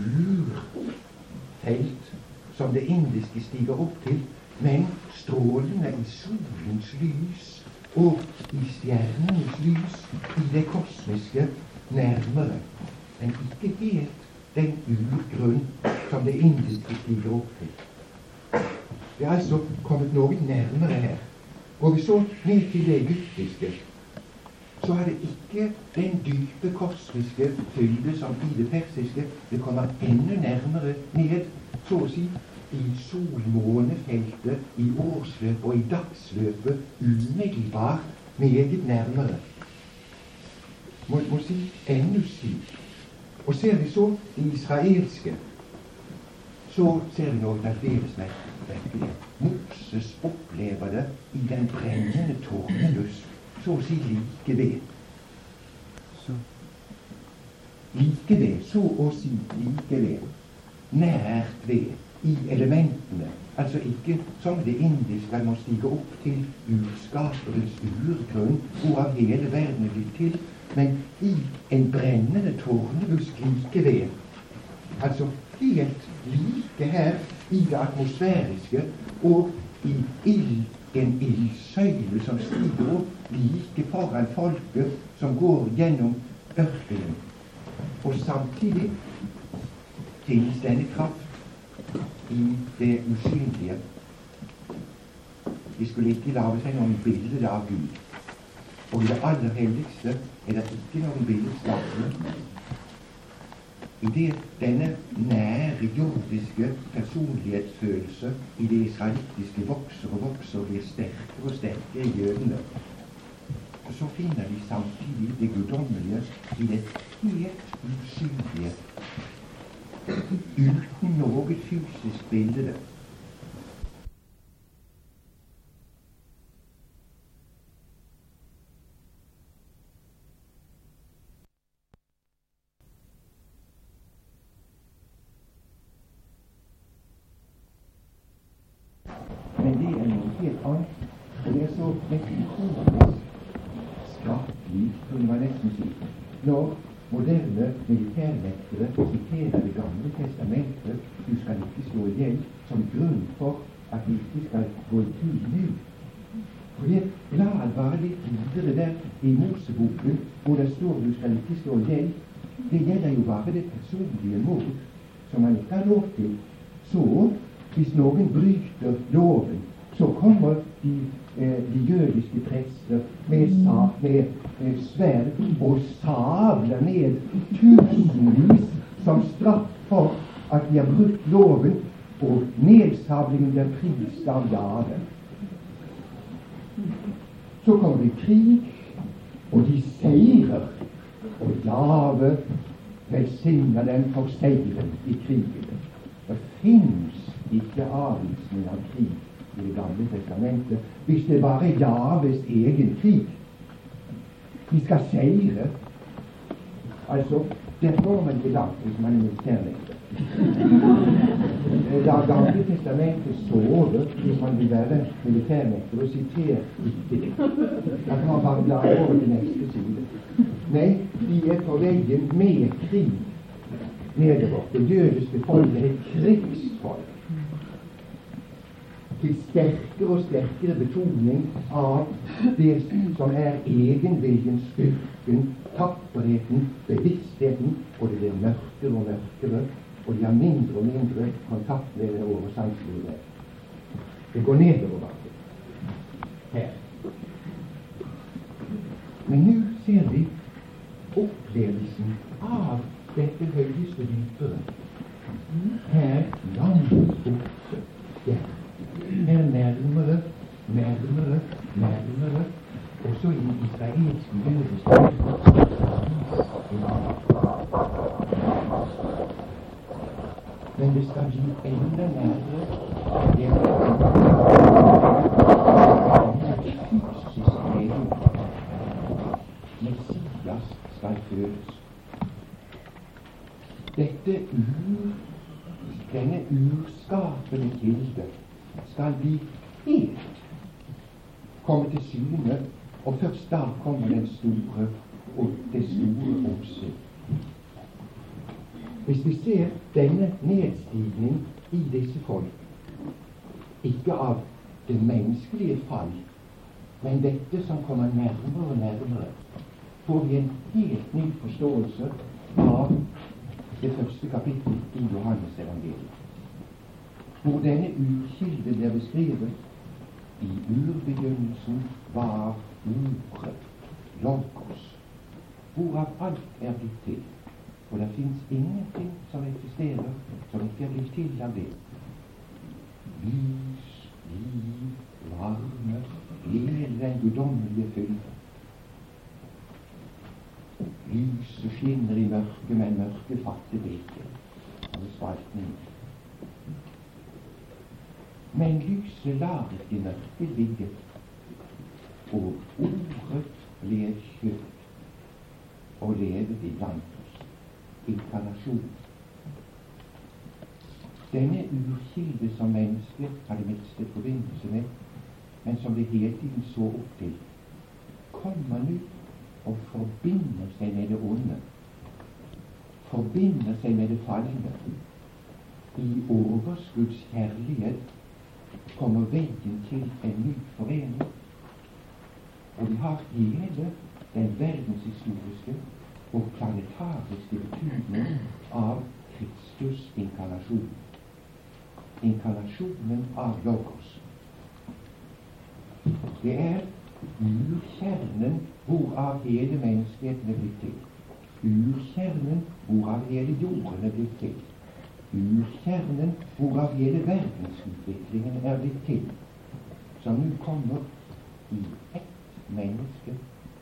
urfelt som det indiske stiger opp til, men strålene i solens lys og i stjernenes lys i det kosmiske nærmere, men ikke helt den urgrunn som det indiske stiger opp til. Det er altså kommet noe nærmere her. Går vi så ned til det egyptiske, så er det ikke den dype kosmiske fylde som i det persiske. Det kommer enda nærmere ned, så å si, i solmånefeltet, i årsløpet og i dagsløpet, umiddelbart meget nærmere. Må, må si enda slik. Og ser vi så det israelske, så ser vi noe aldeles merkelig. Moses opplever det i den brennende tårnelys, så å si like ved. Så. Like ved, så å si like ved. Nært ved, i elementene. Altså ikke som det indiske man må stige opp til urskaperens urgrunn, hvorav hele verden er blitt til, men i en brennende tårnelys like ved. Altså helt like her i det atmosfæriske og i ild, en ildsøyle som stiger opp like foran folket som går gjennom ørkenen. Og samtidig finnes denne kraft i det usynlige. De skulle ikke lage seg noen bilder av Gud. Og i det aller helligste er det ikke noen billedskapende. I det denne nære jordiske personlighetsfølelse i det israelittiske vokser og vokser og blir sterkere og sterkere i jødene, så finner de samtidig det guddommelige i det helt usynlige, uten noe fysisk bilde. Men det er noe helt annet, og det er så metaforisk skrattelig, kunne man nesten si. Når moderne militærvektere siterer Det gamle testamentet, du skal ikke slå i hjel, som grunn for at vi ikke skal gå i krig nå. For det blar bare litt videre der i Moseboken, hvor det står du skal ikke slå i hjel. Det gjelder jo bare det personlige mord som man ikke har lov til. Så, hvis noen bryter loven, så kommer de, eh, de jødiske prester med, sa, med, med sverd og sabler ned tusenvis som straff for at de har brutt loven, og nedsablingen blir prist av Jave. Så kommer det krig, og de seirer, og Jave velsigner dem for seieren i krigen. Det finnes ikke avvisning av krig i Det gamle testamentet, hvis det bare er Javes egen krig. De skal seire. Altså, det får man ikke langt hvis man er militærvekter. Det gamle testamentet sover hvis man vil være militærvekter, og siterer ikke det. Da kan man bare bla over til neste side. Nei, de er på veien med krig nedover. Det jødiske folket er krigsfolk. Til sterkere og sterkere betoning av det som er egenviljen, styrken, tapperheten, bevisstheten, og det blir mørkere og mørkere og de har mindre og mindre kontakt med det over sanselivet. Det går nedover bakken her. Men nå ser vi opplevelsen av dette høyeste dypere. Her langt borte. Ja. Her nærmere, nærmere, nærmere. Og så i israelsk jødisk. Men det skal bli enda nærmere. Det er fysisk egen. Messias skal fødes. Dette ur, denne urskapende kilde skal bli helt komme til syne, og først da kommer den store og det store oppsyn. Hvis vi ser denne nedstigning i disse folk, ikke av det menneskelige fall, men dette som kommer nærmere og nærmere, får vi en helt ny forståelse av det første kapittel i Johannes evangeliet, hvor denne urkilde blir beskrevet. I urbegynnelsen var ordet, logos, hvorav alt er blitt til. Og det finnes ingenting som eksisterer som ikke er blitt til av det. Lys, liv, varme, hele den guddommelige fylde. Lyset skinner i mørket, men mørket fatter det ikke. Og det spaltning. Men lyset lar ikke mørket ligge, og ordet ble kjøtt og levet iblant oss. Inkarnasjon. Denne urkilde som mennesket hadde mistet forbindelse med, men som det hele tiden så opp til, kommer nå og forbinder seg med det onde, forbinder seg med det falne. I overskudds kjærlighet kommer veien til en ny forening, og vi har hele den verdenshistoriske og planetariske betydning av Kristus inkarnasjon. Inkarnasjonen av Logos. Det er urkjernen hvorav hele menneskeheten er blitt til. Urkjernen hvorav hele jorden er blitt til. Urkjernen hvorav hele verdensutviklingen er blitt til. Som nå kommer i ett menneske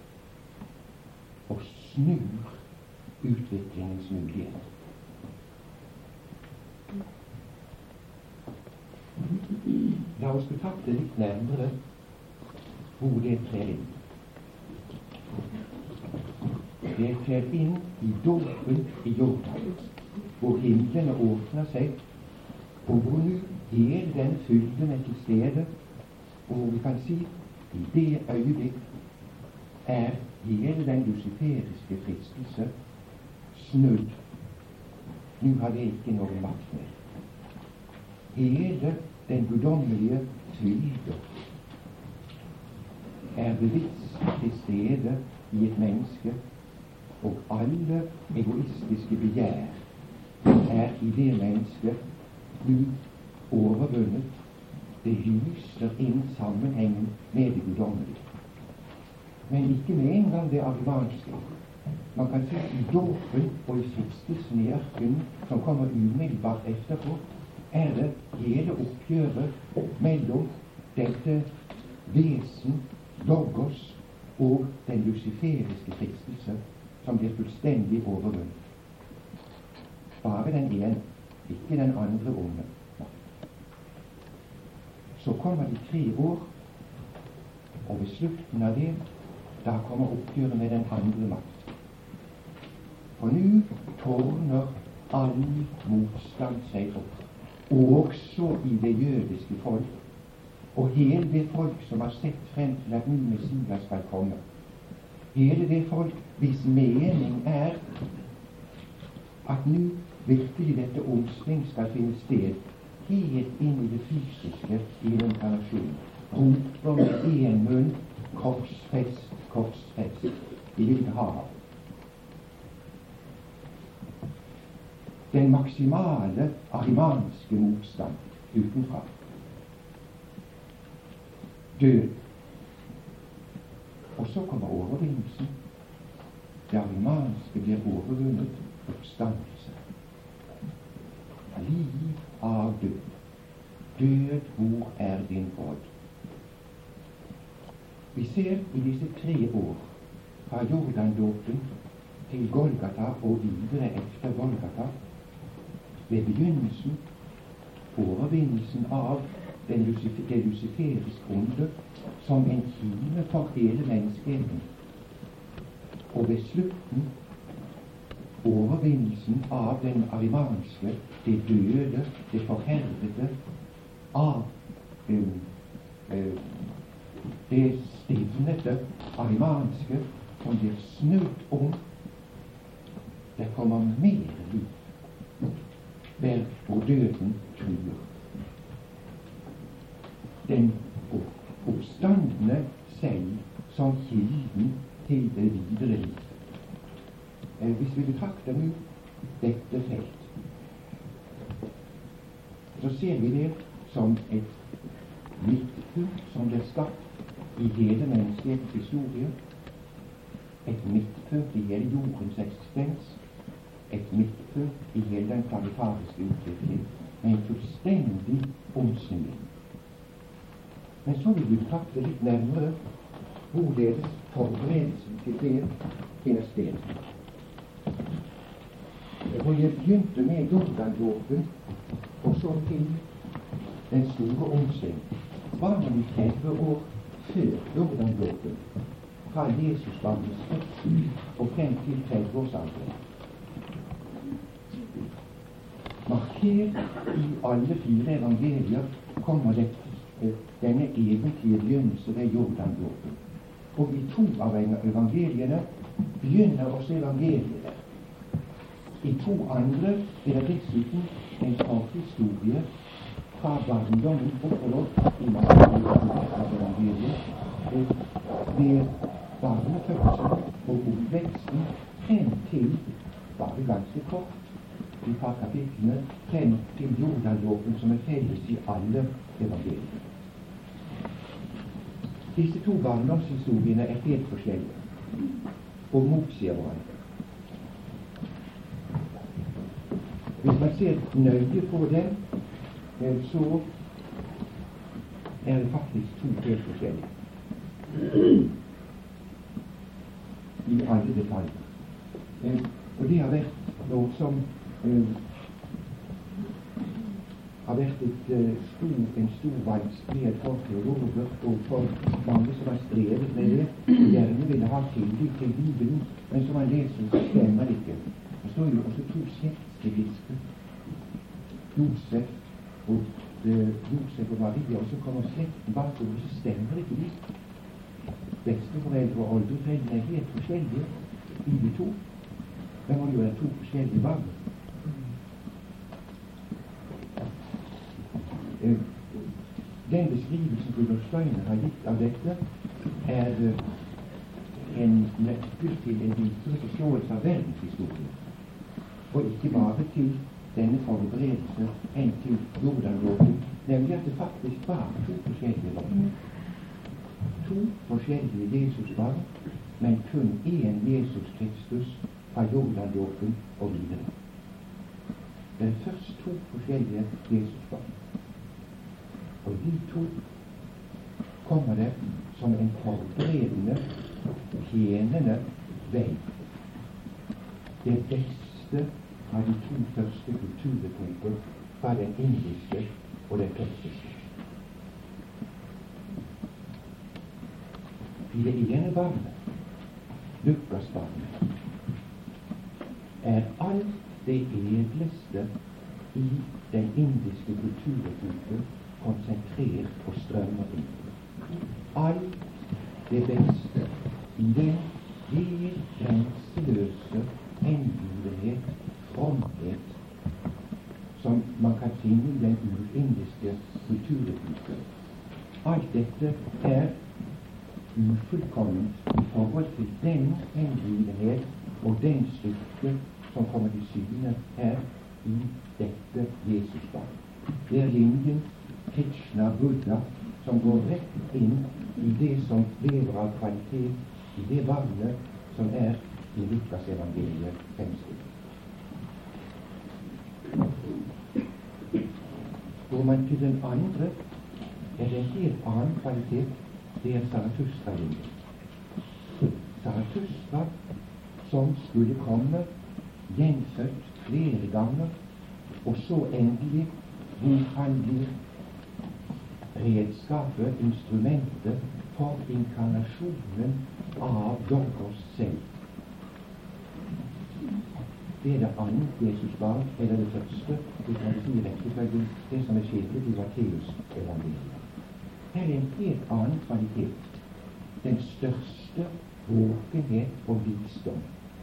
og snur utviklingens muligheter. La oss betrakte litt nærmere hvor det trer inn. Det trer inn i dåpen i Jordan, hvor himlene åpner seg, og hvor nå hele den fylden er til stede, og hvor vi kan si i det øyeblikk er hele den luciferiske fristelse snudd. Nå har det ikke noen makt mer. Hele den guddommelige fylde er bevisst til stede i et menneske, og alle egoistiske begjær er i det mennesket nå overvunnet. Det lyser inn sammenhengen med det guddommelige. Men ikke med en gang det arimanske. Man kan se i dåpen og i fristelsen i ørkenen, som kommer umiddelbart etterpå, er det hele oppgjøret mellom dette vesen, Logos, og den luciferiske fristelse, som blir fullstendig overvunnet. Bare den ene, ikke den andre onde. Så kommer de tre år, og ved slutten av det, da kommer oppgjøret med den andre makt. For nå tårner all motstand seg opp, også i det jødiske folk, og hele det folk som har sett frem til at ny Messias skal komme. Hele det folk hvis mening er at nå virkelig dette omsving skal finne sted helt inn i det fysiske i inkarnasjonen. Roper med en munn: korsfest, korsfest. De vil ikke ha ham. den maksimale arimanske motstand utenfra. Død. Og så kommer overvinnelsen. Det arimanske blir overvunnet. Oppstandelse. Liv av død. Død, hvor er din råd? Vi ser i disse tre år fra Jordandåpen til Golgata og videre efter Golgata ved begynnelsen overvinnelsen av den lucif- det luciferiske onde som en kime for hele menneskeheten, og ved slutten overvinnelsen av den arimanske, det døde, det forherdede, av um, um, det stivnede arimanske som blir snudd om. Det kommer mer liv der hvor døden truer. Den oppstandende selv som kilden til det videre liv. Eh, hvis vi betrakter nu dette felt, så ser vi det som et midtpunkt som ble skapt i hele menneskehetens historie, et midtpunkt i hele jordens eksistens, et midtpunkt i hele den planetariske utvikling, med en fullstendig omsnilling. Men så vil vi betrakte litt nærmere hvorledes forberedelsen til det finner sted. Og jeg begynte med Jordandåpen, og så til den store omstilling. Bare i tretti år før Jordandåpen, fra Jesus barnets fødsel og frem til tretti års alder. Markert i alle fire evangelier kommer det, denne egentlige begynnelse ved Jordandåpen. Og i to av evangeliene begynner også evangeliet der. I to andre er det dessuten en forhistorie fra barndommen oppover i evangeliet med barnefødselen og oppveksten frem til, bare ganske kort, i par kapitlene, frem til Jordandåpen som er felles i alle evangelier. Disse to barndomshistoriene er helt forskjellige og motsier hverandre. Hvis man ser nøye på dem, så er det faktisk to helt forskjellige i alle detaljer. Og det har vært noe som Uh, har vært et, uh, stor, en stor vanskelighet for teologer og for mange som har strevet med det og gjerne ville ha tillit til Bibelen, men som man leser så stemmer det ikke. Det står jo også to slektsregister, Josef og uh, Josef og Maria, og så kommer slekten bakover, så stemmer det ikke litt. Besteforeldre og oldeforeldre er helt forskjellige i de to. Det må jo være to forskjellige barn. Den beskrivelsen Rudolf Steiner har gitt av dette, er en nøkkel til en videre forståelse av verdenshistorien, og ikke bare til denne forberedelse enn til Jordandåpen, nemlig at det faktisk var to forskjellige barn. To forskjellige Jesusbarn, men kun én Jesus Kristus fra Jordandåpen og videre. Det er først to forskjellige Jesusbarn. Og de to kommer det som en forberedende, tjenende vei. Det beste av de to første kulturepoker fra den indiske og den persiske. I det ene barnet, Lukasbarnet, er alt det edleste i den indiske kulturepoken konsentrert og strømmer inn. Alt det beste i den helt grenseløse hengivenhet, fromhet, som man kan finne i den urindiske kulturepoken. Alt dette er ufullkomment i forhold til den hengivenhet og den styrke som kommer til syne her i dette Jesusbarn. Det er linjen Krishna Buddha som går rett inn i det som lever av kvalitet, i det barnet som er i Lukas evangeliet fremstilt. Går man til den andre, er det en helt annen kvalitet. Det er Zarathustra-linjen. Zarathustra som skulle komme gjenfødt flere ganger, og så endelig hvor han blir redskapet, instrumentet for inkarnasjonen av Logos selv. Det er det andre Jesusbarn, eller det første, vi kan si rekkefølgen, det som er skildret i Matteus evangeliet. Her er en helt annen kvalitet. Den største våkenhet og visdom.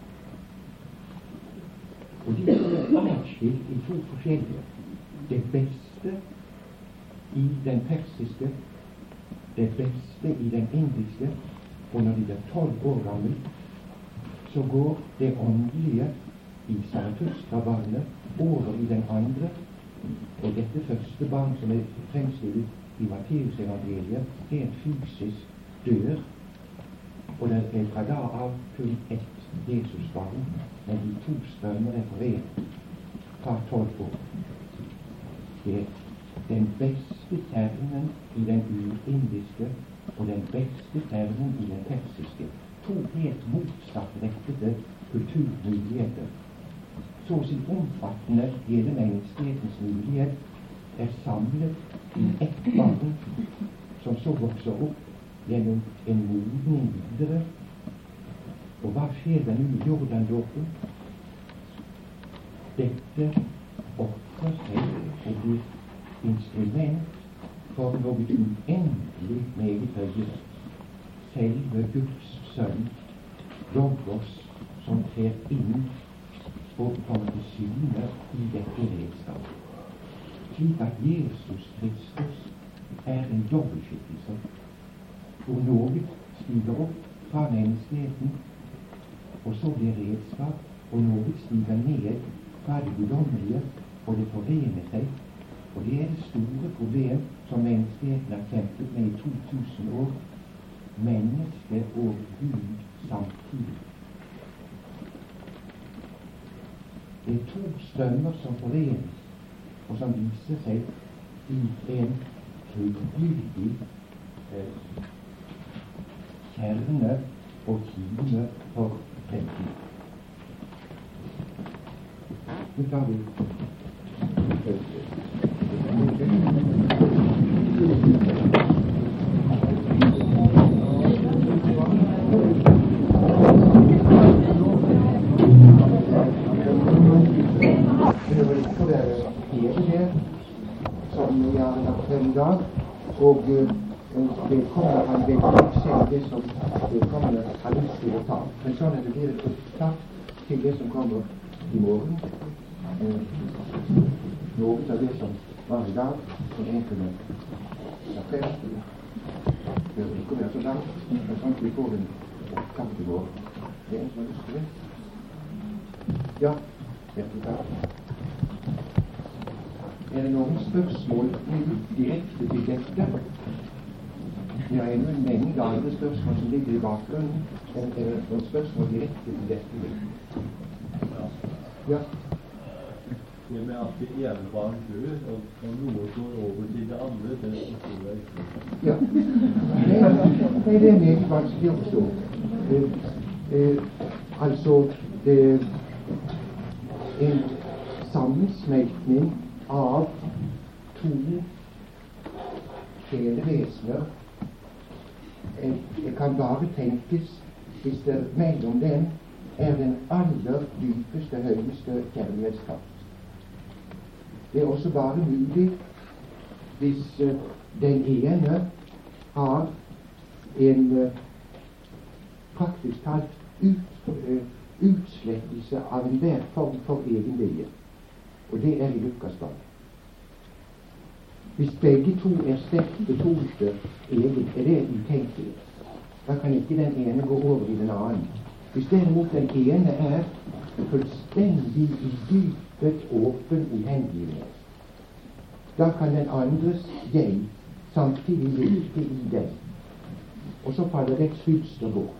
Og de er atskilt i to forskjellige. Det beste i den persiske, det beste i den indiske, og når de er tolv år gamle, så går det åndelige i Zarathustra-barnet over i den andre, og dette første barn som er fremstilt i Matteus evangeliet, det er fysisk dør, og det er fra da av kun ett Jesusbarn, men de to strømmer er forent fra tolv år. Det er den beste kjernen i den uindiske og den beste kjernen i den persiske. To helt motsattrettede kulturmuligheter. Så å si omfattende hele menneskehetens mulighet er samlet i ett barn, som så vokser opp gjennom en modning videre. Og hva skjer da nå i Jordan-dåpen? Dette ofrer seg og blir instrument for noe uendelig meget høyere. Selve Guds sønn, Logos, som trer inn og kommer til syne i dette redskapet. Slik at Jesus Kristus er en dobbeltskikkelse, hvor noe stiger opp fra menneskeheten, og så blir redskap, og noe stiger ned fra det guddommelige, og det forener seg. Og det er det store problem som menneskeheten har kjempet med i to tusen år. Menneske og Gud samtidig. Det er to strømmer som forenes, og som viser seg i en fullbyrdig eh, kjerne og kime for fremtiden. Nu tar vi som jeg har lagt frem i dag, og det kommer han ved å se det som det kommer har lyst til å ta. Men sånn er det blir et opptak til det som kommer i morgen. Noe av det som var i dag, som egentlig er frem. Det er ikke mer så langt, men sånn at vi får en opptak i morgen. Det er en som har lyst til det. Ja, hjertelig takk. Er det noen spørsmål direkte til dette? Det er en mengde andre spørsmål som ligger i bakgrunnen. Er det noen spørsmål direkte til dette? Ja. Det med at det ene barn dør, og noe går over til det andre, det forstår jeg ikke. Ja. Det er det meget vanskelig å forstå. Eh, eh, altså, eh, en sammensmeltning av to sjelevesener det kan bare tenkes hvis det mellom dem er den aller dypeste, høyeste kjærlighetskraft. Det er også bare mulig hvis uh, den ene har en uh, praktisk talt ut, uh, utslettelse av enhver form for egen vilje. Og det er i Lukas barn. Hvis begge to er sterkt betolte egen, er det utenkelig. Da kan ikke den ene gå over i den annen. Hvis derimot den ene er fullstendig i dype åpent, åpen i hengivenhet. Da kan den andres jeg samtidig virke i den. Og så faller det et skyldster bort.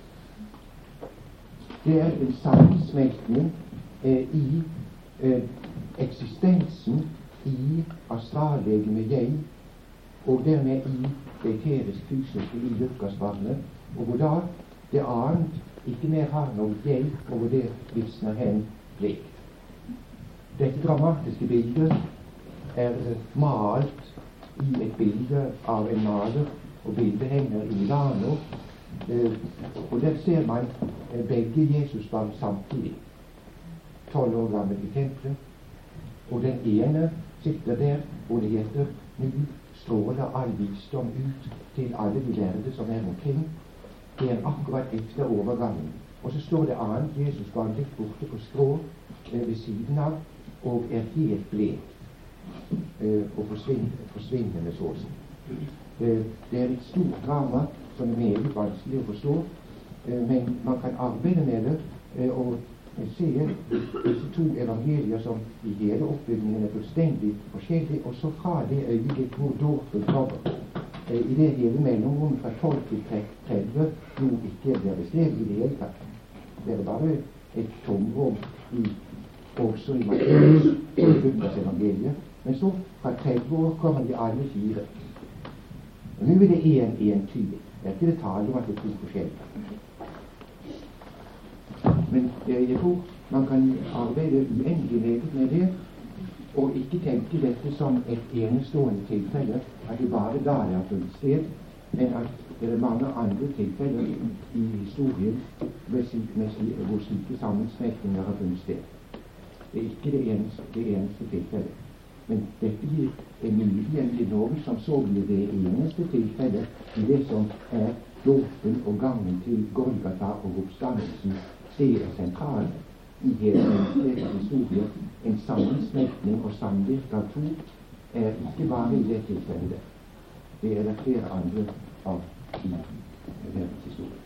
Det er en sammensmeltning eh, i eh, eksistensen i astrallegemet jeg, og dermed i det eterisk fysiske i Lukasbarnet, og hvor da det annet ikke mer har noe jeg, og hvor det visner hen likt. Dette dramatiske bildet er malt i et bilde av en maler, og bildet henger i Milano. Eh, og der ser man eh, begge Jesusbarn samtidig. Tolv år gammel i tempelet. Og den ene sitter der, og det heter nu stråler all visdom ut til alle de lærde som er omkring. Det er akkurat etter overgangen. Og så står det annet Jesusbarn litt borte på strå eh, ved siden av, og er helt blek. Eh, og forsvinner, forsvinnende så å si. Eh, det er et stort drama som er meget vanskelig å forstå, eh, men man kan arbeide med det eh, og se disse to evangelier som i hele oppbyggingen er fullstendig forskjellige, og så fra det øyeblikk hvor dåpen kommer. Eh, I det hele mellomrommet fra tolv til tretti jo ikke blir beskrevet i det hele tatt. Det er bare et tomrom i, også i Matteus og Lukas evangeliet. Men så fra tretti år kommer de alle fire. Og nå er det en entydig. Det er ikke det tale om at det er to forskjellige. Men jeg tror man kan arbeide uendelig meget med det, og ikke tenke dette som et enestående tilfelle, at det bare da det har funnet sted, men at det er mange andre tilfeller i historien med, med, hvor slike sammensmeltninger har funnet sted. Det er ikke det eneste, det eneste tilfellet. Men dette gir en mulighet i Norge som så blir det eneste tilfellet i det som er dåpen og gangen til Golgata og oppstandelsen. Det er sentralt i hele menneskets historie. En sammensmeltning og samvirke av to er ikke bare i det tilfellet. Det er det flere andre av i verdens historie.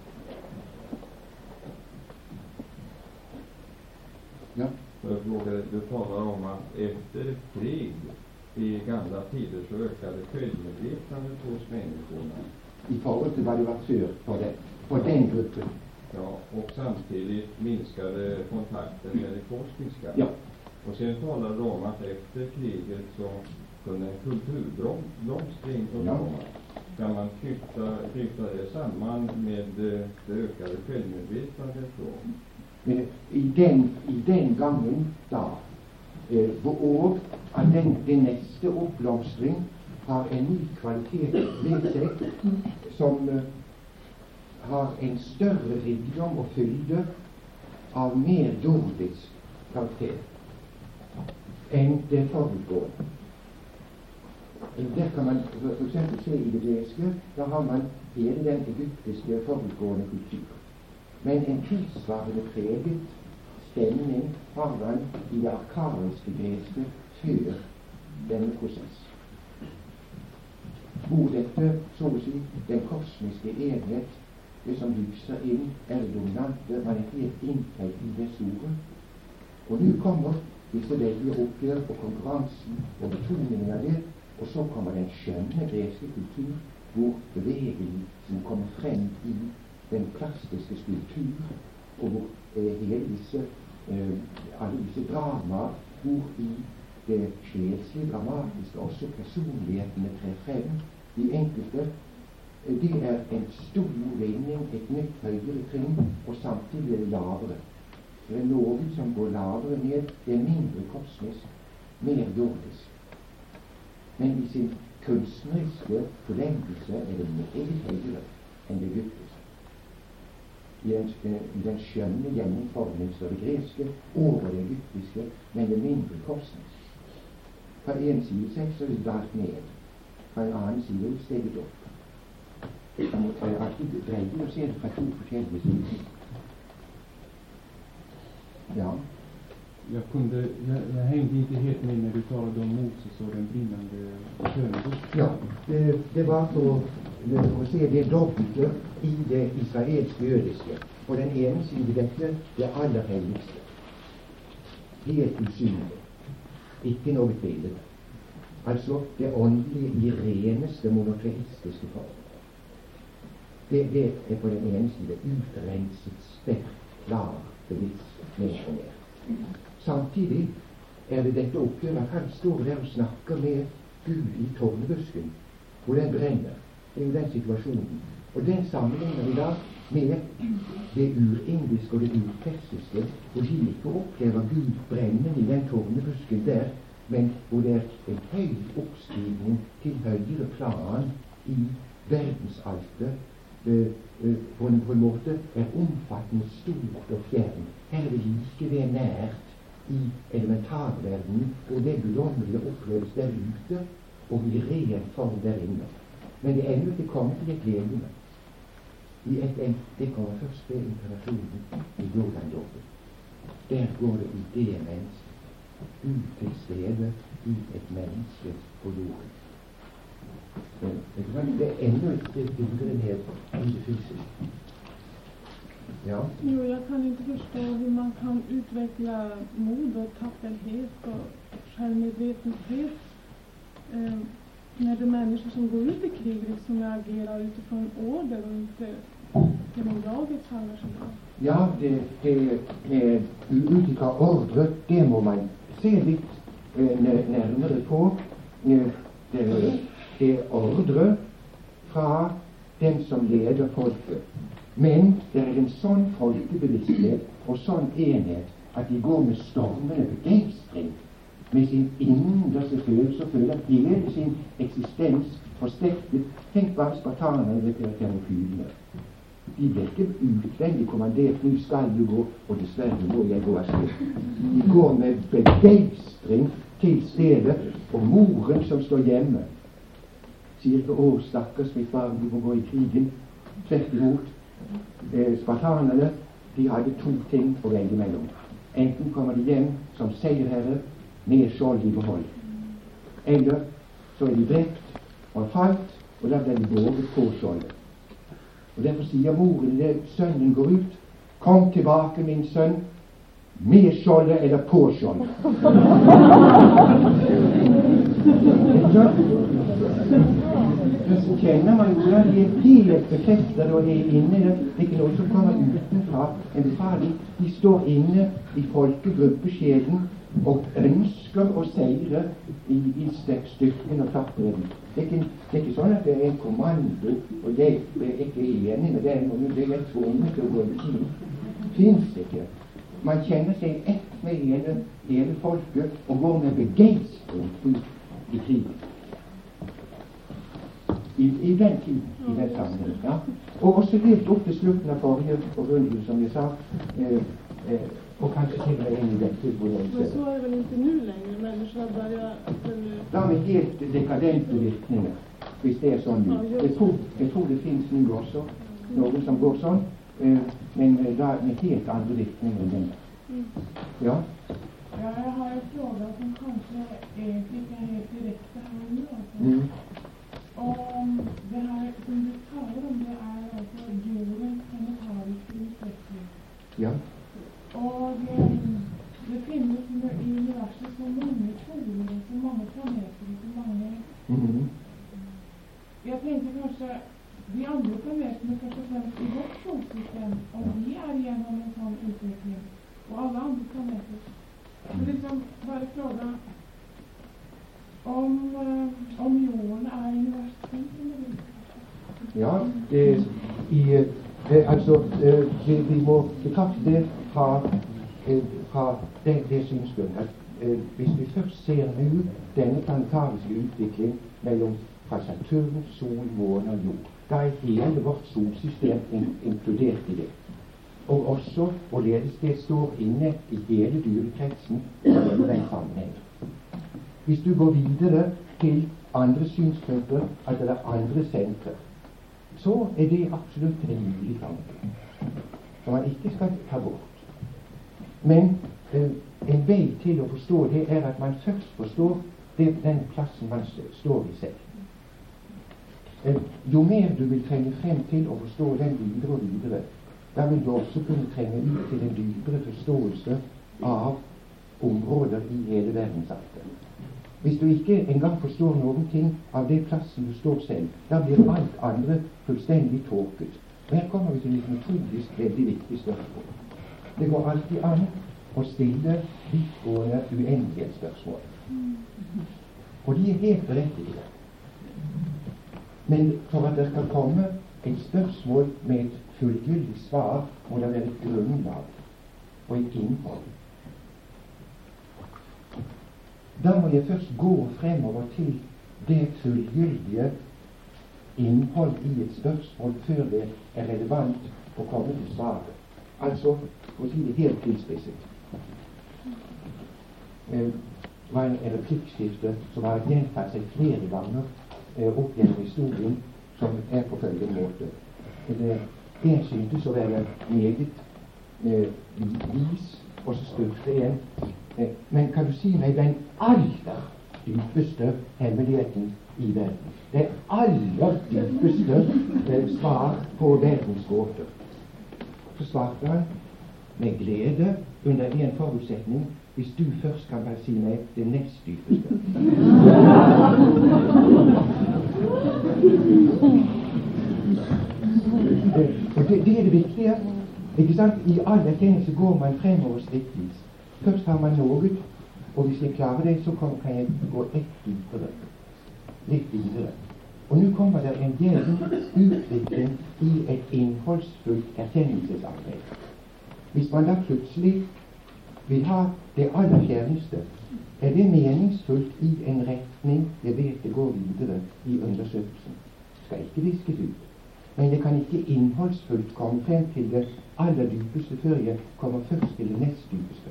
Ja. Du talar om att efter krig i gamla tider så ökade självmedvetandet hos människorna. I forhold til hva det var før for den, for den gruppen. Ja, och samtidigt minskade kontakten med det kosmiska. Ja. Och sen talar du om att efter kriget så kunde en kulturblomstring uppkomma. Ja. Kan man knyta, knyta det samman med det ökade självmedvetandet då? Men i den, i den gangen da, eh, og at den, den neste oppblomstring har en ny kvalitet ved seg, som eh, har en større rikdom og fylde av mer jordisk karakter enn det forutgående. Der kan man for eksempel se i det greske, da har man hele den egyptiske forutgående kultur. Men en tilsvarende preget stemning har man i det arkaiske greske før denne prosess. Hvor dette, så å si, den kosmiske enhet, det som lyser inn, er dominante, man er helt inntatt i det store. Og nå kommer disse veldige oppgjør og konkurransen og betoningen av det, og så kommer den skjønne greske kultur, hvor bevegelsen kommer frem i den plastiske skulptur, og hvor eh, hele disse, eh, alle disse drama, hvor i det sjelslige, dramatiske, også personlighetene trer frem, de enkelte, eh, det er en stor vinning, et nytt høyere trinn, og samtidig er det lavere. Det er noe som går lavere ned, det er mindre kosmisk, mer jordisk. Men i sin kunstneriske forlengelse er det meget høyere enn det egyptiske. I den, i den skjønne gjennomformelse av det greske over det egyptiske, men det mindre kosmisk. Fra en side seg så er det dalt ned, fra en annen side er det steget opp. Man må alltid greie å se det fra to forskjellige sider. Ja. Jag, kunde, jag, jag hängde inte helt med när du talade om Moses och den brinnande könet. Ja, det, det var så å se det dobbelte i det israelske jødiske. På den ene siden dette det aller helligste. helt usynlig. Ikke noe bilde. Altså det åndelige i reneste monoteistiske form. Det, det er på den ene side utrenset, sterkt, klar, bevisst, mer og mer. Samtidig er det dette oppgjøret at han står der og snakker med Gud i tårnebusken, hvor den brenner. Det er jo den situasjonen. Og den sammenligner vi da med det urindiske og det urpersiske, hvor de ikke opplever Gud brennende i den tårnebusken der, men hvor det er en høy oppstigning til høyere plan i verdensaltet, uh, uh, på, en, på en måte er omfattende, stort og fjern. Her er det like ved nært i elementarverdenen, og det guddommelige oppleves der ute og i ren form der inne. Men det er ennå ikke kommet til et legeme. I et, en, det kommer først ved inkarnasjonen i Jordan-dåpen. Der går det i det mennesket, ut til stede i et menneske på jorden. Men det er ennå ikke dypere ned i det fysiske. Ja. Jo, jag kan inte förstå hur man kan utveckla mod och tapperhet och självmedvetenhet eh, när det är människor som går ut i kriget som agerar utifrån order och inte genom jagets engagemang. Ja, det, det med utifra ordre, det må man se litt eh, nærmere på. Eh, det, det er ordre fra den som leder folket. Men det er en sånn folkebevissthet og sånn enhet at de går med stormende begeistring, med sin innerste følelse og føler hele sin eksistens forsterket. Tenk bare spartanerne ved termofylene. De blir ikke utvendig kommandert, nå skal du gå, og dessverre må jeg gå av sted. De går med begeistring til stedet, og moren som står hjemme sier ikke 'Å, stakkars mitt barn, du må gå i krigen'. Tvert imot. Eh, spartanerne, de hadde to ting å velge mellom. Enten kommer de hjem som seierherre med skjold i behold, eller så er de drept og falt, og da blir de båret på skjoldet. Og derfor sier moren når sønnen går ut: 'Kom tilbake, min sønn, med skjoldet eller på skjoldet'. Så kjenner man jo hvordan de er helt befestet og er inne. Det er ikke noe som kommer utenfra en befaling. De står inne i folkegruppeskjeden og ønsker å seire i, i styrken og tapperheten. Det, det er ikke sånn at det er en kommando, og jeg er ikke enig med den, og det er tvunget til å gå i krig. Fins ikke. Man kjenner seg ett med hele, hele folket og går med begeistring ut i krigen. I, i den tiden, i den sammenheng, ja. Og også helt opp til slutten av forrige århundre, som jeg sa, eh, eh, og kanskje til og med inn i dette. Men så er det vel ikke nu lenger, människor börjar... Da har vi helt dekadente virkninger, hvis det er sånn. Jeg tror, jeg tror det finnes nå også noen som går sånn, eh, men da med helt andre virkninger enn den. Ja? Ja, jeg har en fråga som kanskje egentlig ikke er helt direkte her nå, altså. Mm. Og det her som du taler om, det er altså jordens planetariske utvikling. Ja. Og det, det finnes i universet så mange soler, så mange planeter, så mange... Mm-hmm. Jeg tenker kanskje de andre planetene først og fremst i vårt solsystem, og de er gjennom en sånn utvikling, og alle andre planeter. Så liksom bare fråga om, uh, om jorden er universet. Ja, det, i, det, altså eh, vi, vi må betrakte det fra, eh, fra det, det synspunktet at eh, hvis vi først ser nå denne planetariske utvikling mellom fra Saturn, Sol, måne og jord, da er hele vårt solsystem in, inkludert i det. Og også, hvorledes det står inne i hele dyrekretsen i den sammenhengen. Hvis du går videre til andre synspunkter, at det er andre sentre, så er det absolutt en mulig tanke, som man ikke skal ta bort. Men eh, en vei til å forstå det er at man først forstår det, den plassen man står i selv. Eh, jo mer du vil trenge frem til å forstå den videre og videre, da vil du også kunne trenge ut til en dypere forståelse av områder i hele verdensarten. Hvis du ikke engang forstår noen ting av det plassen du står selv, da blir alt andre fullstendig tåket. Og her kommer vi til et metodisk veldig viktig spørsmål. Det går alltid an å stille vidtgående uendelighetsspørsmål. Og de er helt berettigede. Men for at det skal komme et spørsmål med et fullgyldig svar, må det være et grunnlag og et innhold. Da må jeg først gå fremover til det fullgyldige innhold i et spørsmål før det er relevant å komme til svaret. Altså, for å si det helt tilspisset, eh, var en replikkskifte som har gjentatt seg flere ganger eh, opp gjennom historien, som er på følgende måte. Det en syntes å være meget eh, vis, og så spurte en eh, men kan du si meg den aller dypeste hemmeligheten i verden? Det aller dypeste eh, svar på verdens gåter. Så svarte han med glede under en forutsetning: hvis du først kan bare si meg det nest dypeste. Og det, det er det viktige. Ikke sant? I all erkjennelse går man fremover skrittvis. Først har man noe, og hvis jeg klarer det, så kan jeg gå ett dypere. Litt videre. Og nå kommer det en jevn utvikling i et innholdsfullt erkjennelsesarbeid. Hvis man da plutselig vil ha det aller fjerneste, er det meningsfullt i en retning jeg vet det går videre i undersøkelsen. Skal ikke viskes ut. Men jeg kan ikke innholdsfullt komme frem til det aller dypeste før jeg kommer først til det nest dypeste.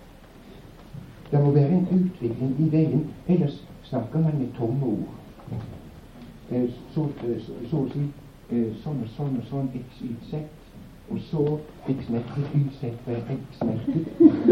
Det må være en utvikling i veien, ellers snakker man med tomme ord. Eh, så, så, så å si eh, sånn og sånn og sånn, x, y, z, og så x mettet, y, z, x mettet.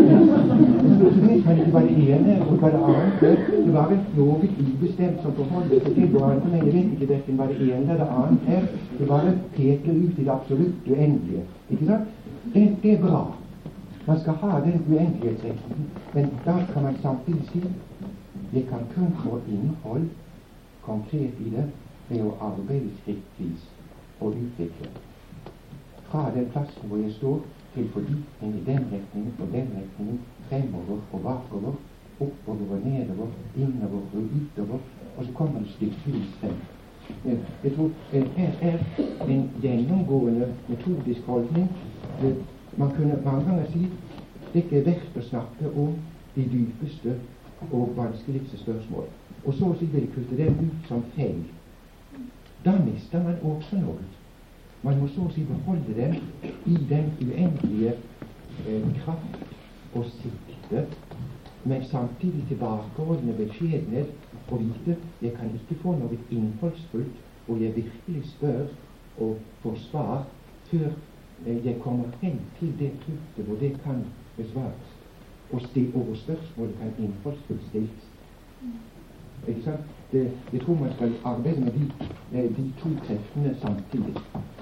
Så vet man ikke hva det ene og hva det annet er. Det var vel noe ubestemt som forholder seg til hverandre, men jeg vet ikke hverken hva det ene eller det annet er. Det bare peker ut i det absolutt uendelige. Ikke sant? Det, det er bra. Man skal ha den uendelighetsretten, men da kan man samtidig si jeg kan kun få innhold konkret i det ved å arbeide skrittvis og utvikle. Fra den plassen hvor jeg står, til fordypning i den retningen og den retningen, fremover og bakover, oppover og nedover, innover og utover, og så kommer det stykkevis frem. Jeg tror her er en gjennomgående metodisk holdning. Man kunne mange ganger si det ikke er verdt å snakke om de dypeste og vanskeligste spørsmål. Og så å si vil kutte dem ut som feil. Da mister man også noe. Man må så å si beholde dem i den uendelige eh, kraft og sikte, men samtidig tilbakeholdende beskjedenhet og vite jeg kan ikke få noe innholdsfullt hvor jeg virkelig spør og får svar før eh, jeg kommer frem til det punktet hvor det kan besvares, og, og hvor spørsmålet kan innholdsfullt stilles. Ikke sant? Det, jeg tror man skal arbeide med de, eh, de to kreftene samtidig.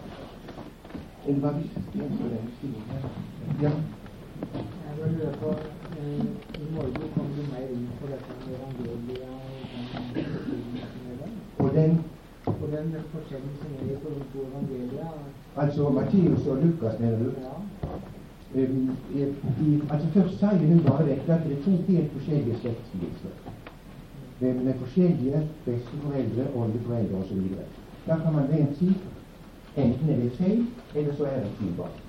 Det var visst igjen på denne stilen her. Ja. Jeg bare lurer på, eh, i morgen kom du mer inn på dette med evangelia og den, og den forskjellen som er i forhold til evangelia. Altså Matteus og Lukas, mener du? Ja. Um, i, i, altså først sier vi bare dette at det er to helt forskjellige slektsbeviser. Med, med forskjellige besteforeldre, oldeforeldre og så videre. Da kan man rent si enten er det feil, eller så er det tilbake.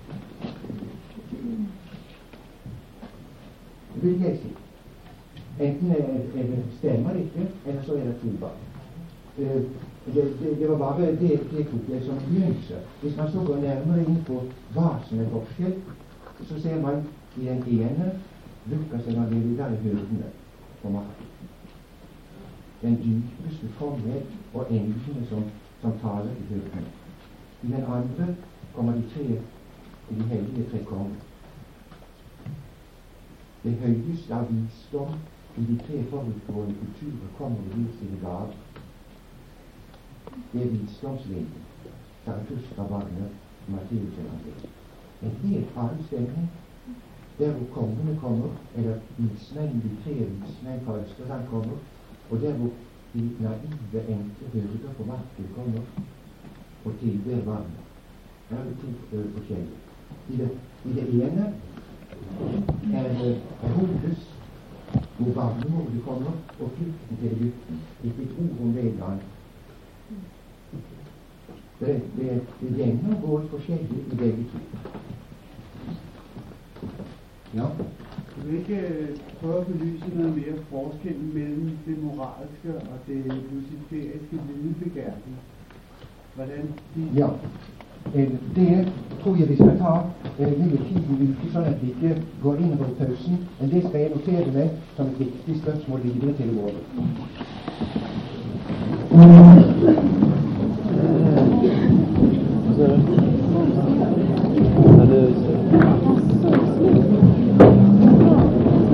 Det vil jeg si. Enten er, er det stemmer ikke, eller så er det tilbake. Uh, det, det, det var bare det jeg tok det som begynnelse. Hvis man så går nærmere inn på hva som er forskjell, så ser man i den ene Lukas evangeliet der i hyrdene på marken. Den dypeste fromhet og englene som, som taler i hyrdene. I den andre kommer de tre, de hellige tre konger. Det høyeste av visdom i de tre forutgående kulturer kommer og gir sine gaver. Det er visdomslinjen. Zarathustra Wagner, Matteus evangeliet. En helt annen stemning der hvor kongene kommer, eller vismenn, de tre vismenn fra Østerland kommer, og der hvor de naive, enkle hyrder på marken kommer og tilber vann. Her er det to uh, forskjellige. I det, I det ene er det Herodes, hvor barnemordet kommer, og flykten til Egypten. Ikke et ord om det land. Det, det, det gjennomgår forskjellig i begge to. Ja. Du vil ikke prøve at belyse noget mere forskellen mellem det moralske og det luciferiske videbegærte? Hvordan de... Ja. Det tror jeg vi skal ta mye tid i uke, sånn at vi ikke går inn over pausen. Men det skal jeg notere meg som et viktig spørsmål videre til våre.